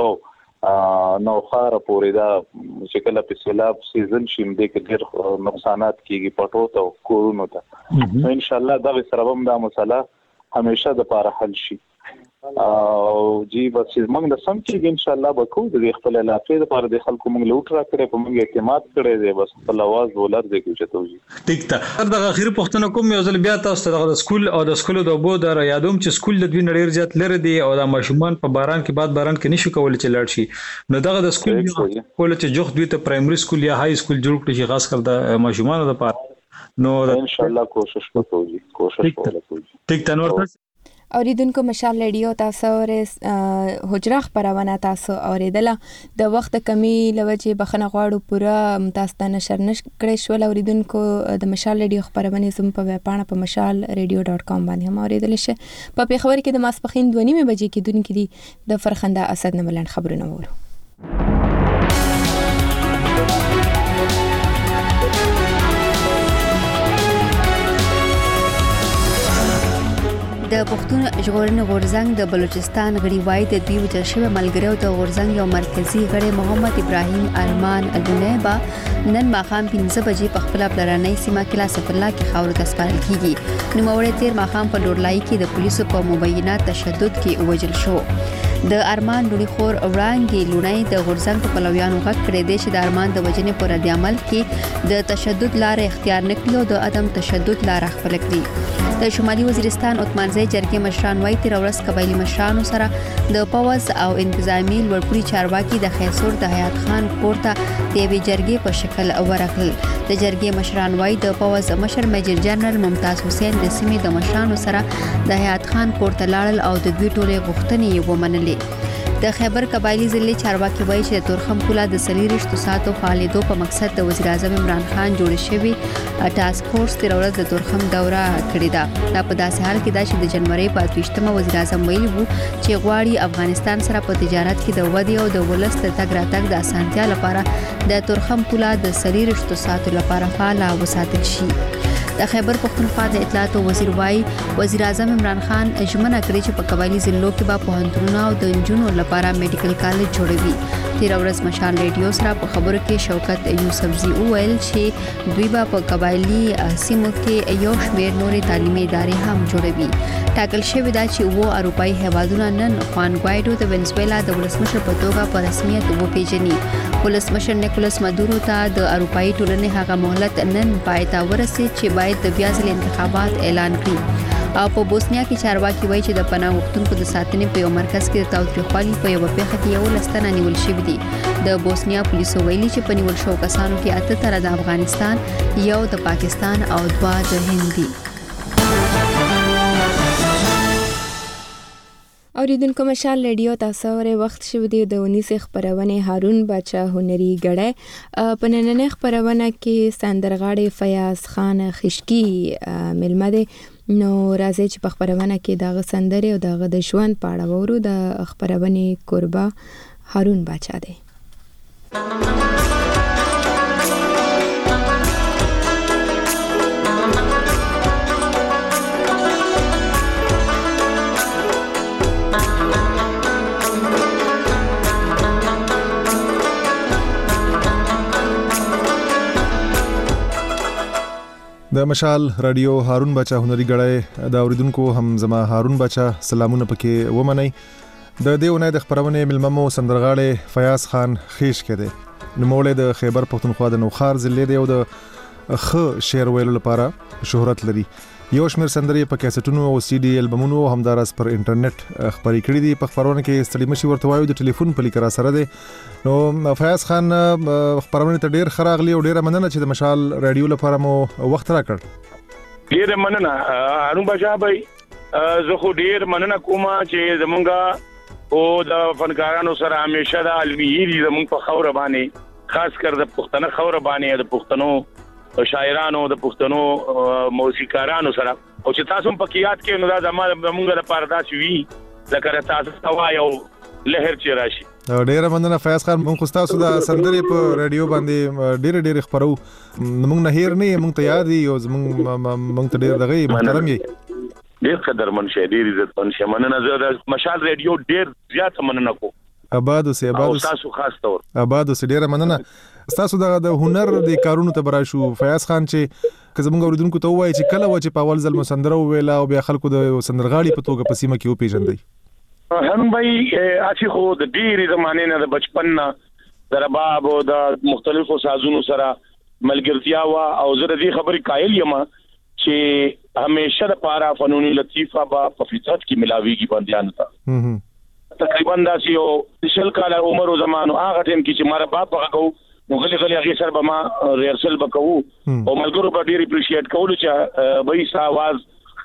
نو خار پورې دا چې کله په سیلاب سیزن شیم د ډېر نقصانات کیږي پټو ته کورونو ته ان شاء الله دا سره هم دا مسله همیشه د لپاره حل شي او جی بس موږ د سم چې ان شاء الله به کوو د خپل علاقې لپاره د خلکو موږ لوټ را کړې په موږ اعتماد کړی دی بس خپل आवाज ولر دی چې توجي ټیک ته د اخر پښتنه کوم یو ځل بیا تاسو د سکول او د سکول د بو در یادوم چې سکول د دوی نړۍ زیات لري دی او د ماشومان په باران کې بعد باران کې نشو کولای چې لاړ شي نو دغه د سکول کول چې جوخ دوی ته پرایمري سکول یا های سکول جوړ کړي چې خاص کر د ماشومان لپاره نو ان شاء الله کوشش کوو کوشش کوو ټیک ته نور اوریدونکو مشال ریډیو تاسو ورې حجره خبرونه تاسو اوریدله د وخت کمی لوجه بخنه غواړو پوره تاسو ته نشر نش کړی شو اوریدونکو د مشال ریډیو خبرونه زم په ویبپاڼه په مشال ریډیو ډاٹ کام باندې هم اوریدل شي په پیښور کې د ماسپخین دوه نیمه بجې کې دونکو دي د فرخنده اسد نملند خبرونه وره د پښتون ژغورنې غورځنګ د بلوچستان غړي وای د دوی وجل شوی ملګریو د غورځنګ یو مرکزی غړي محمد ابراهیم ارمان الدنیبا نن ماخام پنځه بجې په خپل پلرانې سیمه کې لاس په الله کې خاور د سپارل کیږي نو موړې تیر ماخام په لورلای کې د پولیسو په مبینه تشدد کې وجل شو د ارمان لوري خور وړانګي لونای د غورځنګ په پلویانو غږ کړی دی چې د ارمان د وجنې پر رد عمل کې د تشدد لار اختیار نکړي او د عدم تشدد لار خپل کړي د شمالي وزیرستان عثمانزی جرګې مشران وایي تر ورځ قبایلی مشرانو سره د پوز او انتظامی لوړپوړي چارواکي د خیسور د حیات خان کورته د وی جرګې په شکل ورغل د جرګې مشران وایي د پوز مشر میجر جنرال ممتاز حسین د سیمې د مشرانو سره د حیات خان کورته لاړل او د دوی ټولې غوښتنې ومنلې د خیبر قبایلی ضلع چارواکي وایي چې تورخم پولا د سلیریشتو ساتو فعالیتو په مقصد د وزیر اعظم عمران خان جوړ شوی ټاسک فورس تر ورځ د تورخم دوره کړې ده دا په داسې حال کې دا چې د جنوري په اتوشتمه وزیر اعظم ویلي وو چې غواړي افغانستان سره په تجارت کې د ودی او د ولس د تګ راتګ د اسانتیا لپاره د تورخم پولا د سلیریشتو ساتو لپاره فعال وساتل شي د خیبر پختونخوا د اطلاعات وزیر وای وزیر اعظم عمران خان ژمنه کړې چې په قبایلی ضلعو کې به پوهنتونونه او د انجونو لپاره میډیکل کالج جوړوي تیر ورځ مشال ریډیو سره په خبرو کې شوکت یوسفزی وویل چې دوی به په قبایلی سیمو کې یو شمېر نورې تعلیمي ادارې هم جوړوي ټاکل شوی دا چې وو اروپאי هیوادونه نن خوان ګوایډو د وینزویلا د ولسمشر په توګه په رسمیت وپیژني ولسمشر نیکولاس مادورو ته د اروپאי ټولنې هغه مهلت نن پای ته ورسېد چې باید د بیا ځل انتخابات اعلان کړي او په بوسنیا کې چارواکي وایي چې د پناه غوښتونکو د ساتنې په یو مرکز کې د تاوتریخوالي په یو پیښه کې یو لستنه نیول شوی دی د بوسنیا پولیسو ویلي چې په نیول شو کسانو کې اته تر د افغانستان یو د پاکستان او دوه د هند دي اوریدونکو مشال ریډیو تاسو ورې وخت شو دی د ونیس خبرونه هارون باچا هنري غړې په نننې خبرونه کې سندرغاړي فیاض خان خشکی ملمده نو راځي چې په خبرونه کې دغه سندره او دغه د ژوند په اړه وورو د خبرونه قربا هارون باچا دی د مشال رادیو هارون بچا هنري غړی د اوریدونکو هم زما هارون بچا سلامونه پکې ومني د دیونه د خبرونه ملممو سندرغاړي فیاض خان خیش کړي نوموړی د خیبر پختونخوا د نوخار ضلع دی او د خ شعر ویلو لپاره شهرت لري یو شمیر سندرې په کیسټونو او سی ډي البمونو همدارس پر انټرنیټ خبرې کړې دي په خبرونه کې ستړي مشي ورته وایو د ټلیفون په لیکرا سره دی نو فیاض خان خبرونه ته ډیر خراغلی او ډیره مننه چې د مشال رادیو لپاره مو وخت راکړ ډیره مننه هارون بچا بھائی زه خو ډیر مننه کوم چې زمونږه او د فنکارانو سره همیشه د علمي زمونږ په خوره باندې خاص کر د پښتنه خوره باندې د پښتنو شاعرانو د پښتنو موسیقارانو سره او چې تاسو په کې یاد کې نو دا زموږ زموږ لپاره دا شوي لکه تاسو توا یو لهر چې راشي ډیره مننه فیاض خان مونږ تاسو د سندرې په رادیو باندې ډیره ډیره خبرو مونږ نه هیر نه مونږ ته یاد یو مونږ مونږ ته ډیر دغه محترم یې ډیر قدرمن شه ډیر عزت من شه مننه زه د مشال رادیو ډیر زیات مننه کو آباد اوسه آباد اوسه تاسو خاص تور آباد اوسه ډیره مننه تاسو د هنر د کارونو ته برا شو فیاض خان چې که زموږ اوریدونکو ته وایي چې کله و چې په اول ځل مسندره ویلا او بیا خلکو د سندرغاړي په توګه په سیمه کې وپیژندي هم بھائی اسی خو د ډیری زمانه نه د بچپن نه د رباب او د مختلفو سازونو سره ملګرتیا وا او زه د دې خبرې قائل یم چې همیشه د پارا فنونی لطیفه په فطرت کې ملاویږي بندیان ته تقریبا داسې یو شل کال عمر او زمانو هغه ټیم کې چې ماره باپ هغه کو نو غلي غلي هغه سره به ما ریهرسل وکاو او ملګرو په ډیر اپریشیټ کولو چې به یې आवाज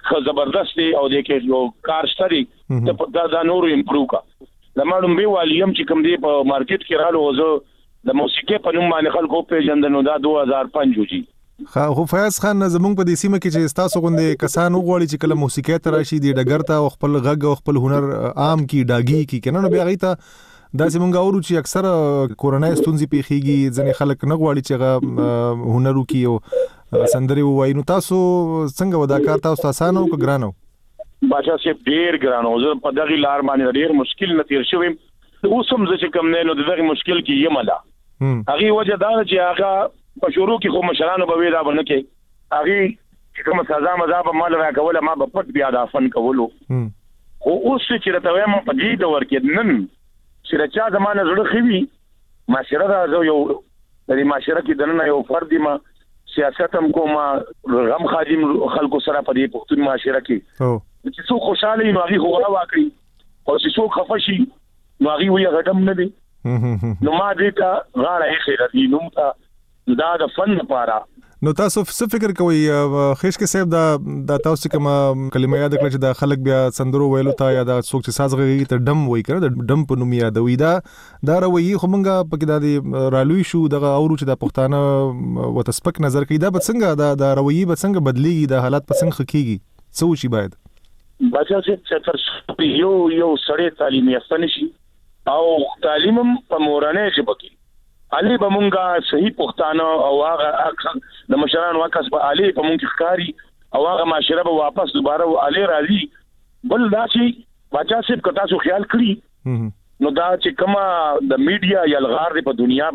خو زبردست دی او د کې یو کار شته ته دا دا نور امپروو کا لمړم به والیم چې کوم دی په مارکیټ کې رالو زه د موسیقي په نوم باندې خلکو پیژندنو دا دوه هزار پنځه وجي خو فیاض خان زمونږ په دې سیمه کې چې تاسو غوندې کسان وغواړي چې کله موسیقي ته راشي د ډګر ته خپل غږ او خپل هنر عام کی ډاګي کی کنه نو بیا غي ته دا زمونږ اورو چې اکثر کورونای ستونزې پیخيږي ځنې خلک نه غواړي چې هنر وکي او سندري وایي نو تاسو څنګه ودا کار تاسو آسان او ګرانو باچا سي ډیر ګرانو زه په دغه لار باندې ډیر مشکل نه تیر شوم اوس هم زه چې کوم نه نو دغه مشکل کې یم لا هغه وجه دا چې هغه په شروع کې خو مشرانو به ویلا باندې کې هغه کوم سزا مذاب مال را کوله ما په پټ بیا د فن کولو خو اوس چې راته وایم په دې دور کې نن چې راچا زمانه زړه خوي معاشره دا یو د معاشره کې دنه یو فرد ما سیاست هم کوم غم خادم خلکو سره په دې پښتون معاشره کې چې څو خوشاله نو هغه غوا واکړي او چې څو خفشي نو هغه وي غټم نه دي نو ما دې ته غاړه یې خیرت دي نو تا دا د فن لپاره نو تاسو څه فکر کوئ خېش کې صاحب دا د تاسو کوم کلمه یاد کړئ چې د خلک بیا سندرو ویلو ته یا د څوک چې ساز غږی ته ډم وای کړه د ډم په نوم یادوي دا دا روي خو مونږه پکې د رالوي شو دغه اورو چې د پښتانه وتسپک نظر کوي دا به څنګه د روي به څنګه بدليږي د حالات په څنګه خکېږي څه شي باید بچا چې تر یو یو سړی تعلیم یافته نشي او تعلیمم په مورانه ژبه کې علي بمونګه صحیح پښتانه او هغه د مشرانو واکس په علي په مونږ ښکاری او هغه معاشره به واپس دوباره علي راځي بل دا چې بچا صاحب کتا سو خیال کړی نو دا چې کما د میډیا یلغار دی په دنیا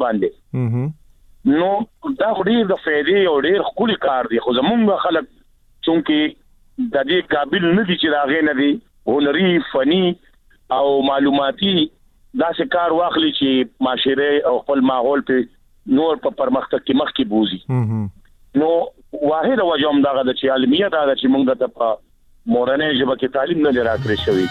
باندې نو دا ډیر د فائدې او ډیر خولي کار دی خو زمونږ خلک چونکه د دې قابل نه دي چې راغې نه دي هنري فني او معلوماتي دا څه کار واخلي چې معاشره او خپل ماحول په نور په پرمختګ کې مخ کې بوزي نو واحد وجه هم دا غواړي چې علمیه دا چې موږ د په مورنه ژبه کې تعلیم نه راکړی شوی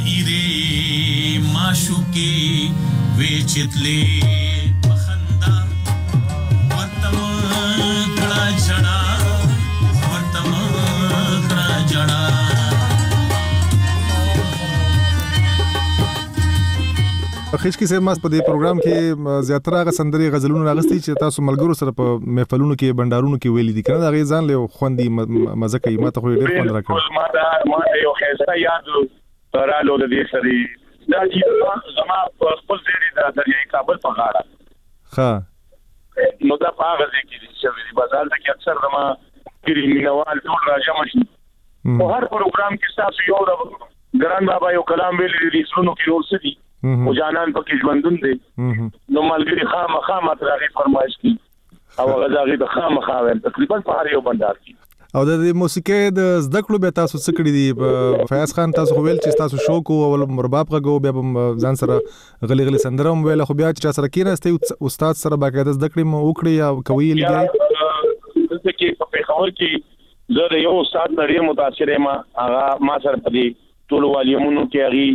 ظاهره معشوقي وچتلې بخندا ورتم کړه جړا ورتم کړه جړا خېش کې سم په دې پروګرام کې زیاتره غ سندري غزلونه راغستي چې تاسو ملګرو سره په محفلونو کې بندارونو کې ویلي دي کنه دا غي ځان له خوندي مزه کوي ماته خو ډېر خوند راکړ ما دا ما یو خیسه یاد رالو د دې سړي دا چې زما خپل ځای د دریای کابل په غاړه ها نو دا په هغه ځای کې چې بازار ته کې اکثر زما ګری مینوال ټول راځم شي په هر پروګرام کې تاسو یو د ګران بابا یو کلام ویلي دي څونو کې ورسې دي او جانان پکې ژوندون دي نو ملګری خامخا ماته فرمایش کی او غزاغي د خامخا تقریبا په هر یو بندار کې او د موسیقي د زده کړو به تاسو څه کړی دي فیاض خان تاسو ویل چې تاسو شوق او مرباب غو بیا ځان سره غلي غلي سندره مو ویل خو بیا چې سره کېناستي استاد سره باقاعده زده کړې مو وکړي یا کوي لګي د کې په خبر کې زه یو استاد لري متاثر ما هغه ما سره په دې ټول والیمونو کې هغه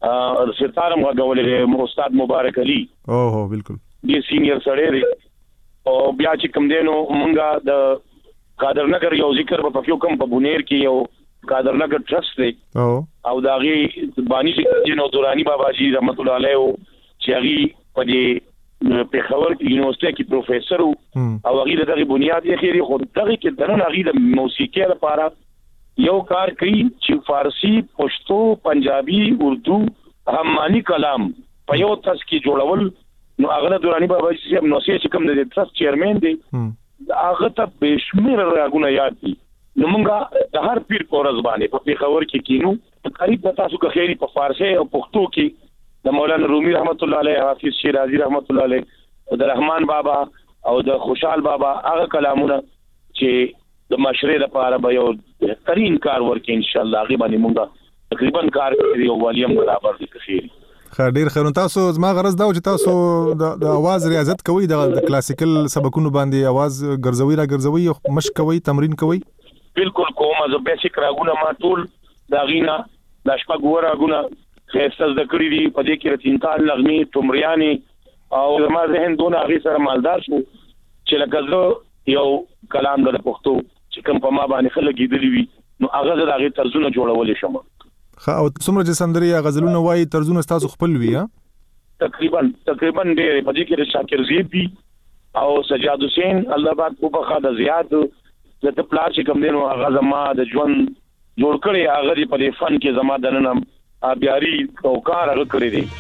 ستارم غوولې استاد مبارک علي او هو بالکل دې سینیئر سره دی او بیا چې کوم دینو مونږه د قادر نگر یو ذکر په پکیو کم په بونیر کې یو قادر نگر ټرست دی او او داغي بانی چې نو دورانی بابا جی رحمت الله علیه چې هغه په دې په خبر کې یونیورسيټي کې پروفیسور او هغه دغه بنیاد یې خېری خو دغه کې دنه هغه د موسیقي لپاره یو کار کوي چې فارسی پښتو پنجابي اردو همانی کلام په یو تاس کې جوړول نو هغه دورانی بابا چې نو چې کوم د ټرست چیرمن دی هغه ته بشمیر راغونه یاد دي نو مونږه د هر پیر کورز باندې په پیښور کې کینو تقریبا تاسو که خیری په فارسی او پښتو کې د مولانا رومي رحمت الله علیه حافظ شیرازی رحمت الله علیه او د رحمان بابا او د خوشحال بابا هغه کلامونه چې د معاشره لپاره به یو ترين کار ورکې ان شاء الله غي باندې مونږه تقریبا کار کوي او والیم برابر دي خیری خیر خیر تاسو زما غرض دا چې تاسو د اواز ریاضت کوي د کلاسیکل سبقونو باندې اواز ګرځوي را ګرځوي مشق کوي تمرین کوي بالکل کوم از بیسیک راغونه ما ټول دا غینا د شپږ راغونه خاصه د کړی دی په دې کې رتینتال لغمي تمریانی او زما ذهن دونه غي سره مالدار شو چې لکه زه یو کلام د پښتو چې کوم په ما باندې خلک کېدلی وي نو هغه د هغه طرزونه جوړول شم خا او څومره چې سندري یا غزلونه وایي طرزونه تاسو خپل وی ها تقریبا تقریبا ډېر په دې کې شاکر زیبی او سجاد حسین الله پاک په بخا د زیات د پلاټ چې کوم دینو هغه زما د ژوند جوړ کړي هغه په دې فن کې زما د نن ابياري او کار هغه کړی دی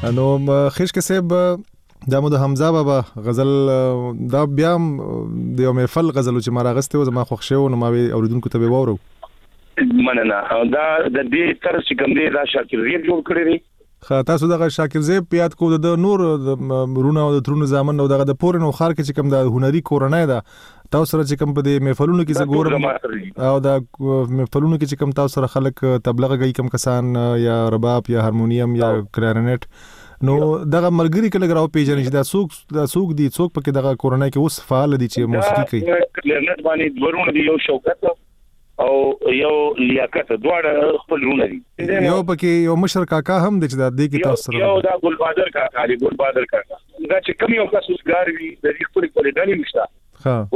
نو خیش کې صاحب دا مو د حمزه بابا غزل دا بیا د یو محفل غزل چې ما راغسته و زما خوښ شو نو ما اوریدونکو ته وورو مننه دا د دې تر چې کوم دی دا شاکر زیب جوړ کړی دی خا تاسو دغه شاکر زیب یاد کو د نور رونه او د ترونو زامن او دغه د پورن او خار کې چې کوم د هنري کورنۍ ده تاسو سره چې کوم په دې محفلونو کې زګور او د محفلونو کې چې کوم تاسو سره خلک تبلیغ کوي کوم کسان یا رباب یا هارمونیم یا کلارینټ نو دغه ملګری کله غراو پیژنې چې دا څوک دا څوک دي څوک پکې دغه کورنۍ کې اوس فعال دي چې موسیقي کوي کلرنټ باندې ورونه دي یو شوکت او یو لیاقت دواړه خپل رونه دي یو پکې یو مشر کاکا هم دي چې دا دې کې تاسو سره یو دا ګل بادر کاکا دی ګل بادر کاکا دا چې کوم یو کس وسګار وي د دې خپل کولې ډالې مشته ها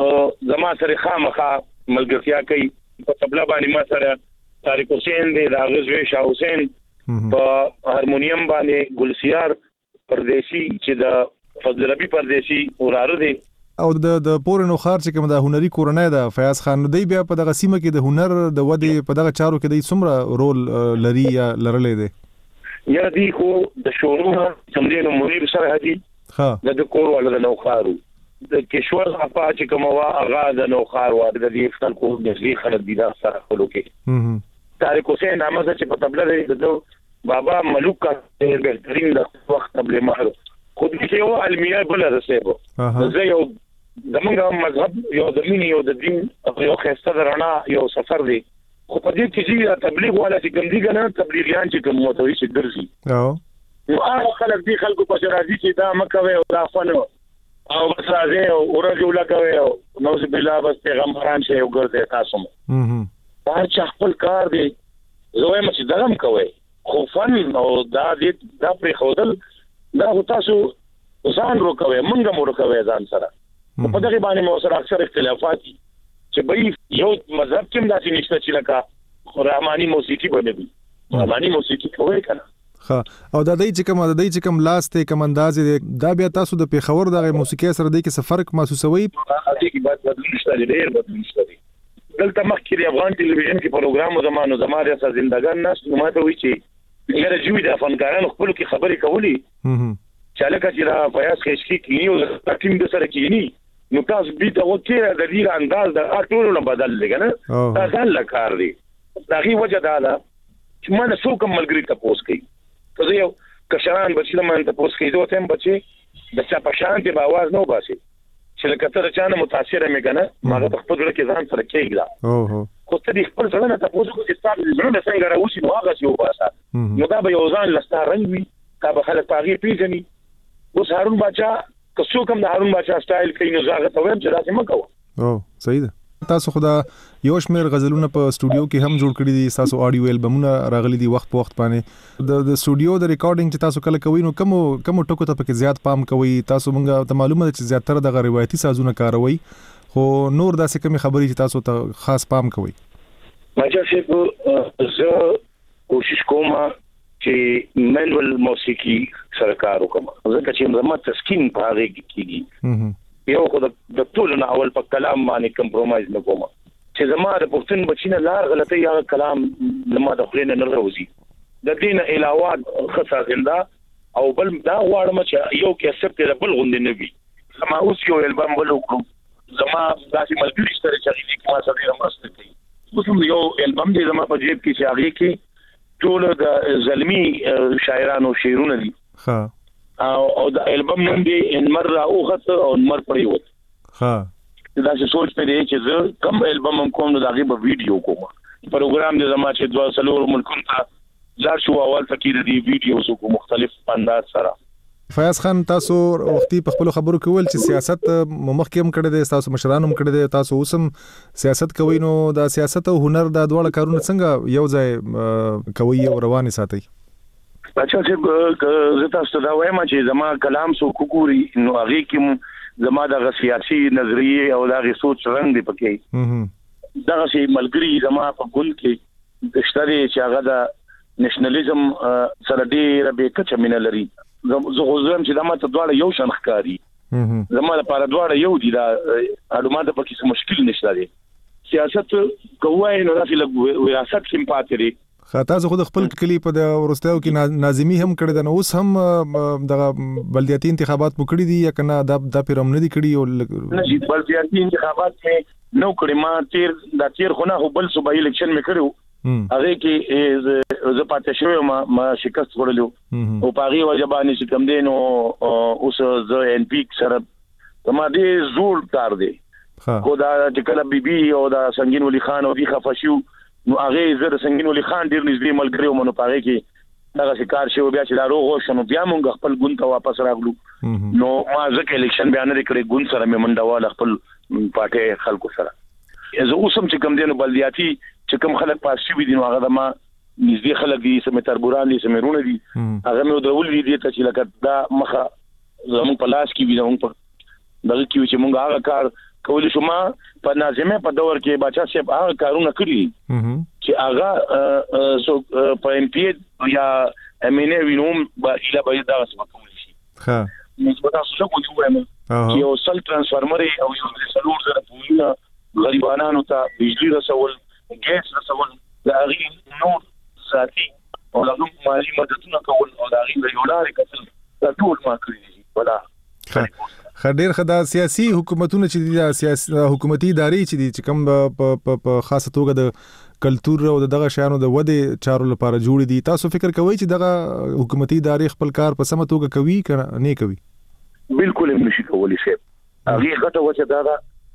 او زما سره خامخا ملګرتیا کوي په تبلا باندې ما سره طارق حسین دی دا غزوی شاه حسین په هارمونیم باندې ګلسیار پردیسی چې د فضل ربی پردیسی وراره دی او د د پورنو خار چې کوم د هنري کورنۍ ده فیاض خان دی بیا په دغه سیمه کې د هنر د ودې په دغه چارو کې د څومره رول لري یا لرلې دی یا دی خو د شورونه سمدینو منیر سره هدي ها د کور ول د نوخارو د کشور اپا چې کوم وا اغا د نوخار و د دې خلکو د دې خلک دي دا سره خلکو کې طارق حسین نامه چې په تبله د بابا ملوک کا بهترین د وخت قبل مهر خود کې یو علمیه بل رسېبو زه یو زمونږ مذهب یو د مين یو د دین یو خسته درنا یو سفر دی خو په دې کې چې تبلیغ ولا چې کوم دي کنه تبلیغیان چې کوم موتوي چې درځي او نو هغه خلک دي خلکو په راځي چې دا مکوي او دا فنو او بس راځي او ورځو لګوي او نو چې بلا بس پیغمبران شي او ګرځي تاسو مو دا چې خپل کار دی زه هم چې دغم کوي خو فن او دا دې دا پر خودل دا تاسو ځان روکوي مونږه مو روکوي ځان سره په دغه باندې مو سره اکثر اختلافات چې به یو مذهب کې داسې نشته چې لکه رحماني موسیقي باندې رحماني موسیقي کوي کنه ها او دا دای چې کوم دا دای چې کوم لاس ته کوم انداز دا بیا تاسو د پیښور دغه موسیقي سره د کې فرق محسوسوي هغه کې بعد بدل نشته ډېر بدل نشته دلته مخکې د افغان ټلویزیون کې پروګرام زمانو زماره سره زندګان ناس نو ماته وی چې غیر جوړ د فنکارانو خپل کې خبرې کولی چې لکه چې را پیاس کې شي کې یو ټیم د سره کې ني نو تاسو به دا وکړه د دې انداز د اټولو نه بدل لګنه دا ځل لکار دی دا غي وجه دا ده چې ما څو کوم ملګری ته پوس کوي ته یو کشران بچی له من ته پوس کوي دوه تم بچي د چا په شان دی باواز نو باسي چې لکه تر چانه متاثر مې کنه ما په خپل کې ځان سره کېږلا او هو خو ته دې خپل ځان ته پوس کوي چې تاسو زړه څنګه راوځي نو هغه یو باسه نو دا به یو ځان لستا رنگ وي کا به خلک پاغي پیژني اوس هارون بچا که څوک هم د هارون بچا سټایل کوي نو زاغه ته ویم چې راځي مکو او صحیح ده تاسو خدا یو شمیر غزلونه په سټوډیو کې هم جوړ کړی دي تاسو اډیو البمونه راغلي دي وخت په وخت باندې د د سټوډیو د ریکارډینګ چې تاسو کله کوي نو کوم کوم ټکو ته پکې زیات پام کوي تاسو مونږه ته معلومه ده چې زیاتره د روایتي سازونه کاروي خو نور داسې کوم خبرې چې تاسو ته خاص پام کوي ماجا چې زه کوشش کوم چې منول موسیقي سره کار وکم ځکه چې زما تسکین په هغه کې کیږي یو خو د ټول نه اول په کلام باندې کمپرمایز نه کوم چې زما د پښتون بچینه لار غلطه یا کلام زما د خلینو نه راوځي د دین علاوه خاصه زنده او بل دا غواړم چې یو کې سپټ د بل غوندې نه وي زما اوس یو البم بل وکړم زما داسې ملګری سره چې دې ما سره مرسته کوي اوس یو البم دې زما په جیب کې چې هغه کې ټول د زلمی شاعرانو شعرونه دي ها او د البم نوم دی انمر راوخت او انمر پریوت ها دا څه سوچ پدې چې زه کوم البم کوم نو دغه په ویډیو کوم پروګرام د زما چې دوه سلور ملکون ته ځار شو اول فکر دی ویډیو سو کو مختلف انداز سره فیاض خان تاسو وختي په خپل خبرو کې ول چې سیاست مخکې هم کړی دی تاسو مشرانو هم کړی دی تاسو اوسم سیاست کوي نو دا سیاست او هنر دا دواړه کارونه څنګه یو ځای کوي او رواني ساتي اچھا چې زه تاسو دا وایم چې زما کلام سو کوکوري نو هغه کې زما د سیاسي نظریه او د سوچ رنگ دی پکې دا شی ملګری زما په ګل کې د شتري چې هغه د نېشنلیزم سره ډېر به کچ مینه لري زه غوښتم چې دا ماته دواړه یو شان ښکاری زما لپاره دواړه یو دي دا اړو ماته پکې څه مشکل نشته دي سیاست کوی نو داسې لږ وراثت کې پاتې لري تاسو خود خپل کلی په د ورستیو کې ناظمی هم کړی دا نو اوس هم د بلدیاتي انتخابات پکړی دي یا کنه دا د پیرم نه دي کړی او نه بلدیاتي انتخابات کې نو کړی ما تیر د تیر خونه بل صوبایي الیکشن مې کړو هغه کې ز پاتې شوی ما ما شکست وړلو او پاغي وجبانی چې کم دین او اوس ز ان پی سره ما دې زول کار دی خو دا چې کله بي بي او دا سنگین ولي خان او دی خفشو نو هغه زره سنگین ولي خان ډیر نږدې ملګری مونږ پاره کې دا شکار شو بیا چې دا روغ شنو بیا مونږ خپل ګوند ته واپس راغلو نو ما ځکه الیکشن بیان لري کړی ګوند سره مې منډوال خپل پټه خلکو سره زه اوسم چې کوم دینو بلدیاتي چې کوم خلک پاس شي دي نو هغه د ما نږدې خلک دي سمې تربوران دي سمې رونه دي هغه مې درول دي ته چې لکه دا مخه زموږ په لاس کې وي زموږ په دغه کې چې مونږ هغه کار کولی شو ما په ناظمه په دور کې بچا صاحب هغه کارونه کړی چې هغه سو په ام پی یا ام ان ای وینوم با اله به دا څه کولی شي ها نسبت تاسو څه کوی وایم چې یو سل ترانسفارمر او یو سلور زره پولینا غریبانو ته بجلی رسول ګیس رسول دا غي نور ذاتي او لغم مالی مددونه کول او دا غي یو لارې کتل دا ټول ما کړی دي ولا خډیر خدا سیاسي حکومتونه چې دي سیاسي حکومتي ادارې چې دي چې کوم په خاصه توګه د کلچر او دغه شانو د وده چارو لپاره جوړ دي تاسو فکر کوئ چې دغه حکومتي ادارې خپل کار په سمه توګه کوي کنه نه کوي بالکل نشي کولی شي هغه غټه وجه دا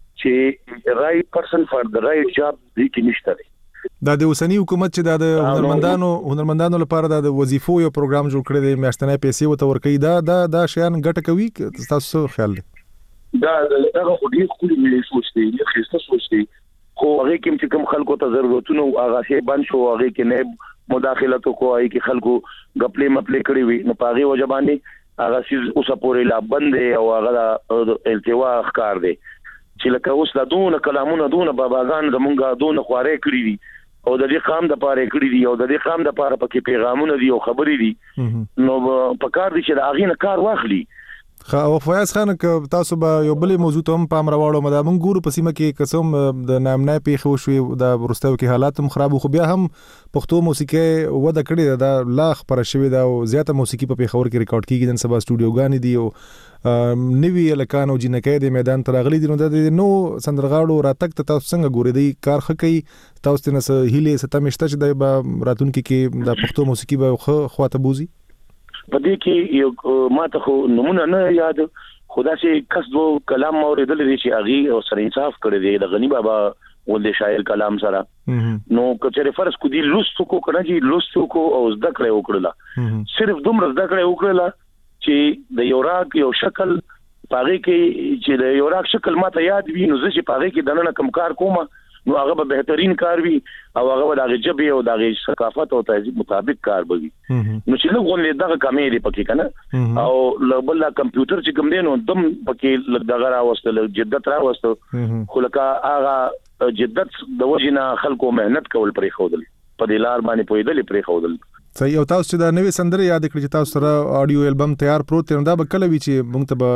چې رائټ پرسن فار د رائټ جاب دي کې نشته دا د اوسنی حکومت چې د هنرمندانو هنرمندانو لپاره د وظیفو یو پروګرام جوړ کړی دی میاشتنې پیسې وته ورکوي دا دا دا شیان ګټه کوي تاسو خیال دی دا هغه خو ډیر خولي ملي سوچ دی نه خسته سوچ دی خو هغه کوم چې کوم خلکو ته ضرورتونه هغه شی بند شو هغه کې نه مداخلت کو هغه کې خلکو غپلې مپلې کړی وي نو پاغي وجبانی هغه سیز اوسه پورې لا بند او هغه التوا ښکار دی چې لکه اوس لا دون کلامونه دون باباګان زمونږه دون خوارې کړی دي او د دې قام د پاره کړی دي او د دې قام د پاره پکې پیغامونه دي او خبرې دي نو په کار دي چې د اغینه کار واخلي خا او فیاض خان ک تاسو به یو بل موضوع ته هم پام راوړو مدا مونږ ګورو په سیمه کې قسم د نامنه پیښ وشوي د ورستو کې حالات هم خراب خو بیا هم پښتو موسیقي وده کړې دا لاخ پر شوي دا او زیاته موسیقي په پیښور کې ریکارډ کیږي د سبا سټوډیو غانې دی او نوی لکانو جنکې د میدان ترغلي دي نو د نو سندرغاړو راتک ته تاسو څنګه ګوري دی کار خکې تاسو ته نه هیله ستمشته چې د راتونکو کې د پښتو موسیقي به خواته بوزي په دې کې یو ماته خو نمونه نه یاد خدا سي کسبو کلام اوریدل دي چې اغي او سره انصاف کړی دی د غنی بابا ولې شاعر کلام سره نو کچره فرض کو دي لوستو کو کنه جی لوستو کو او زده کړو وکړه صرف دومره زده کړو وکړه چې د یو راک یو شکل پاره کې چې د یو راک شکل ماته یاد وي نو زه چې پاره کې دنه کم کار کوم نو هغه به بهترین کار وي او هغه د جبه او د ثقافت او تهذیب مطابق کار وي نو چې لږ غونډه دغه کمې دي پکې کنه او لبل کمپیوټر چې کوم دینو دم پکې لږ دغه راوستل جدت راوستل خو لکه هغه جدت د وجنه خلکو مهنت کول پرې خودل په دلار باندې پویدل پرې خودل صحیح او تاسو چې دا نوې سندره یاد کړئ چې تاسو سره اډیو البم تیار پروت دی دا به کله وی چې موږ ته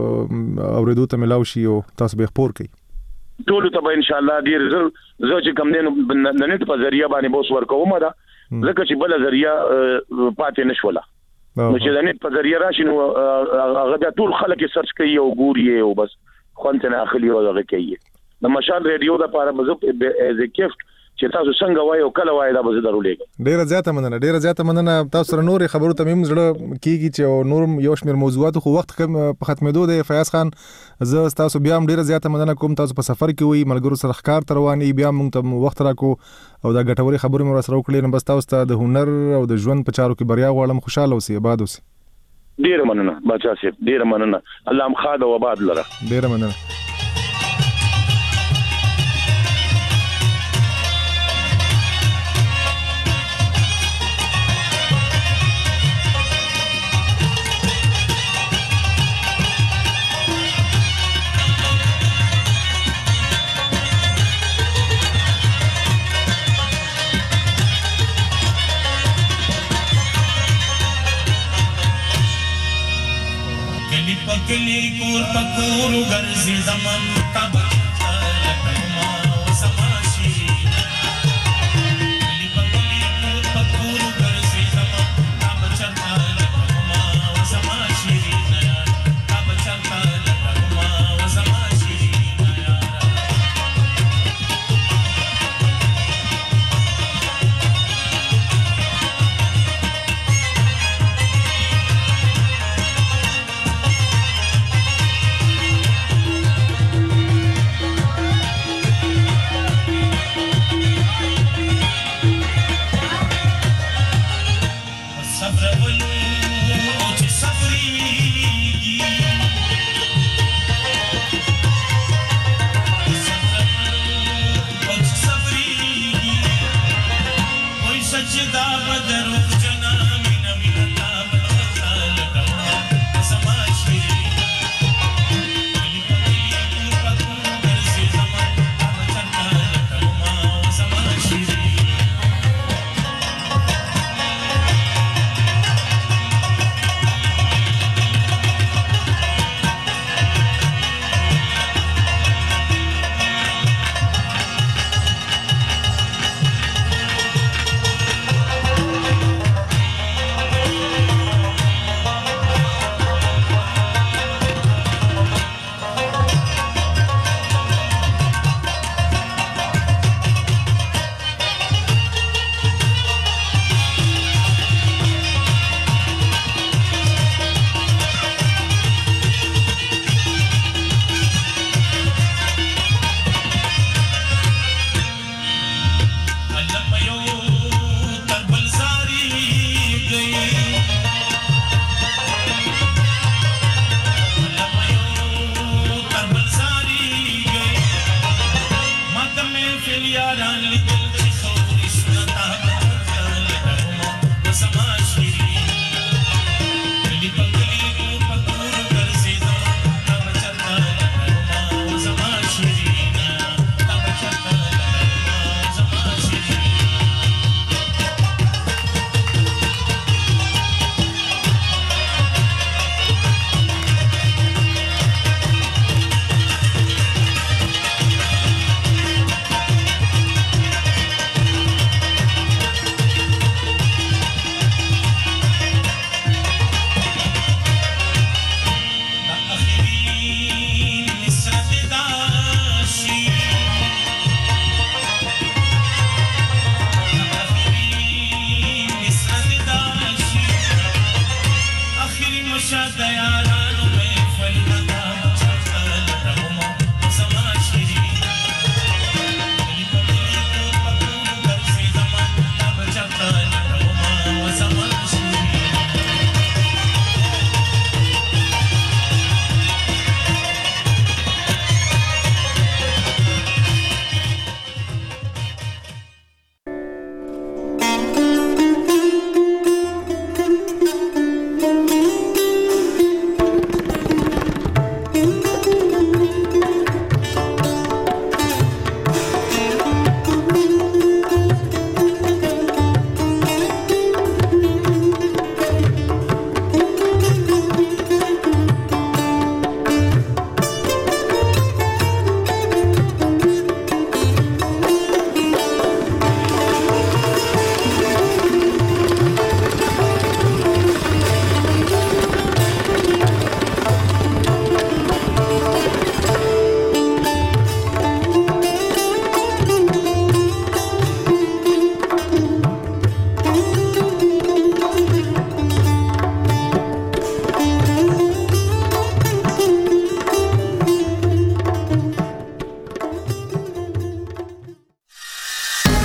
به اوریدو ته ملاوي شي او تاسو به خبر کړئ ټول ته ان شاء الله ډیر زر زه چې کوم دین د نت په ذریعہ باندې بوس ورکوم دا ځکه چې بل ذریعہ پاتې نشوله نو چې د نت په ذریعہ راشي نو هغه د ټول خلک سرچ کوي او ګوري او بس خوانته نه اخلي او هغه کوي د مشال ریډیو د لپاره مزه از ا گیفت چې تاسو څنګه وایو کله وایي دا به زه درولېږم ډیره زیاته مننه ډیره زیاته مننه تاسو سره نور خبرو ته مم زړه کیږي چې نور یو شمیر موضوعات خو وخت په ختمېدو دی فیاض خان زه تاسو بیا هم ډیره زیاته مننه کوم تاسو په سفر کې وي ملګرو سره ښکار تر رواني بیا موږ ته وخت راکو او دا ګټوري خبرې مو سره وکړې نو بس تاسو ته د هنر او د ژوند په چارو کې بریا غواړم خوشاله اوسئ آباد اوسئ ډیره مننه بچا صاحب ډیره مننه الله مخاده او آباد لره ډیره مننه پکلی کور پکور ګرځي زمن تبا لکما او سماشي کلی پکلی کور Yaran li dil ki khawri sunata, samaj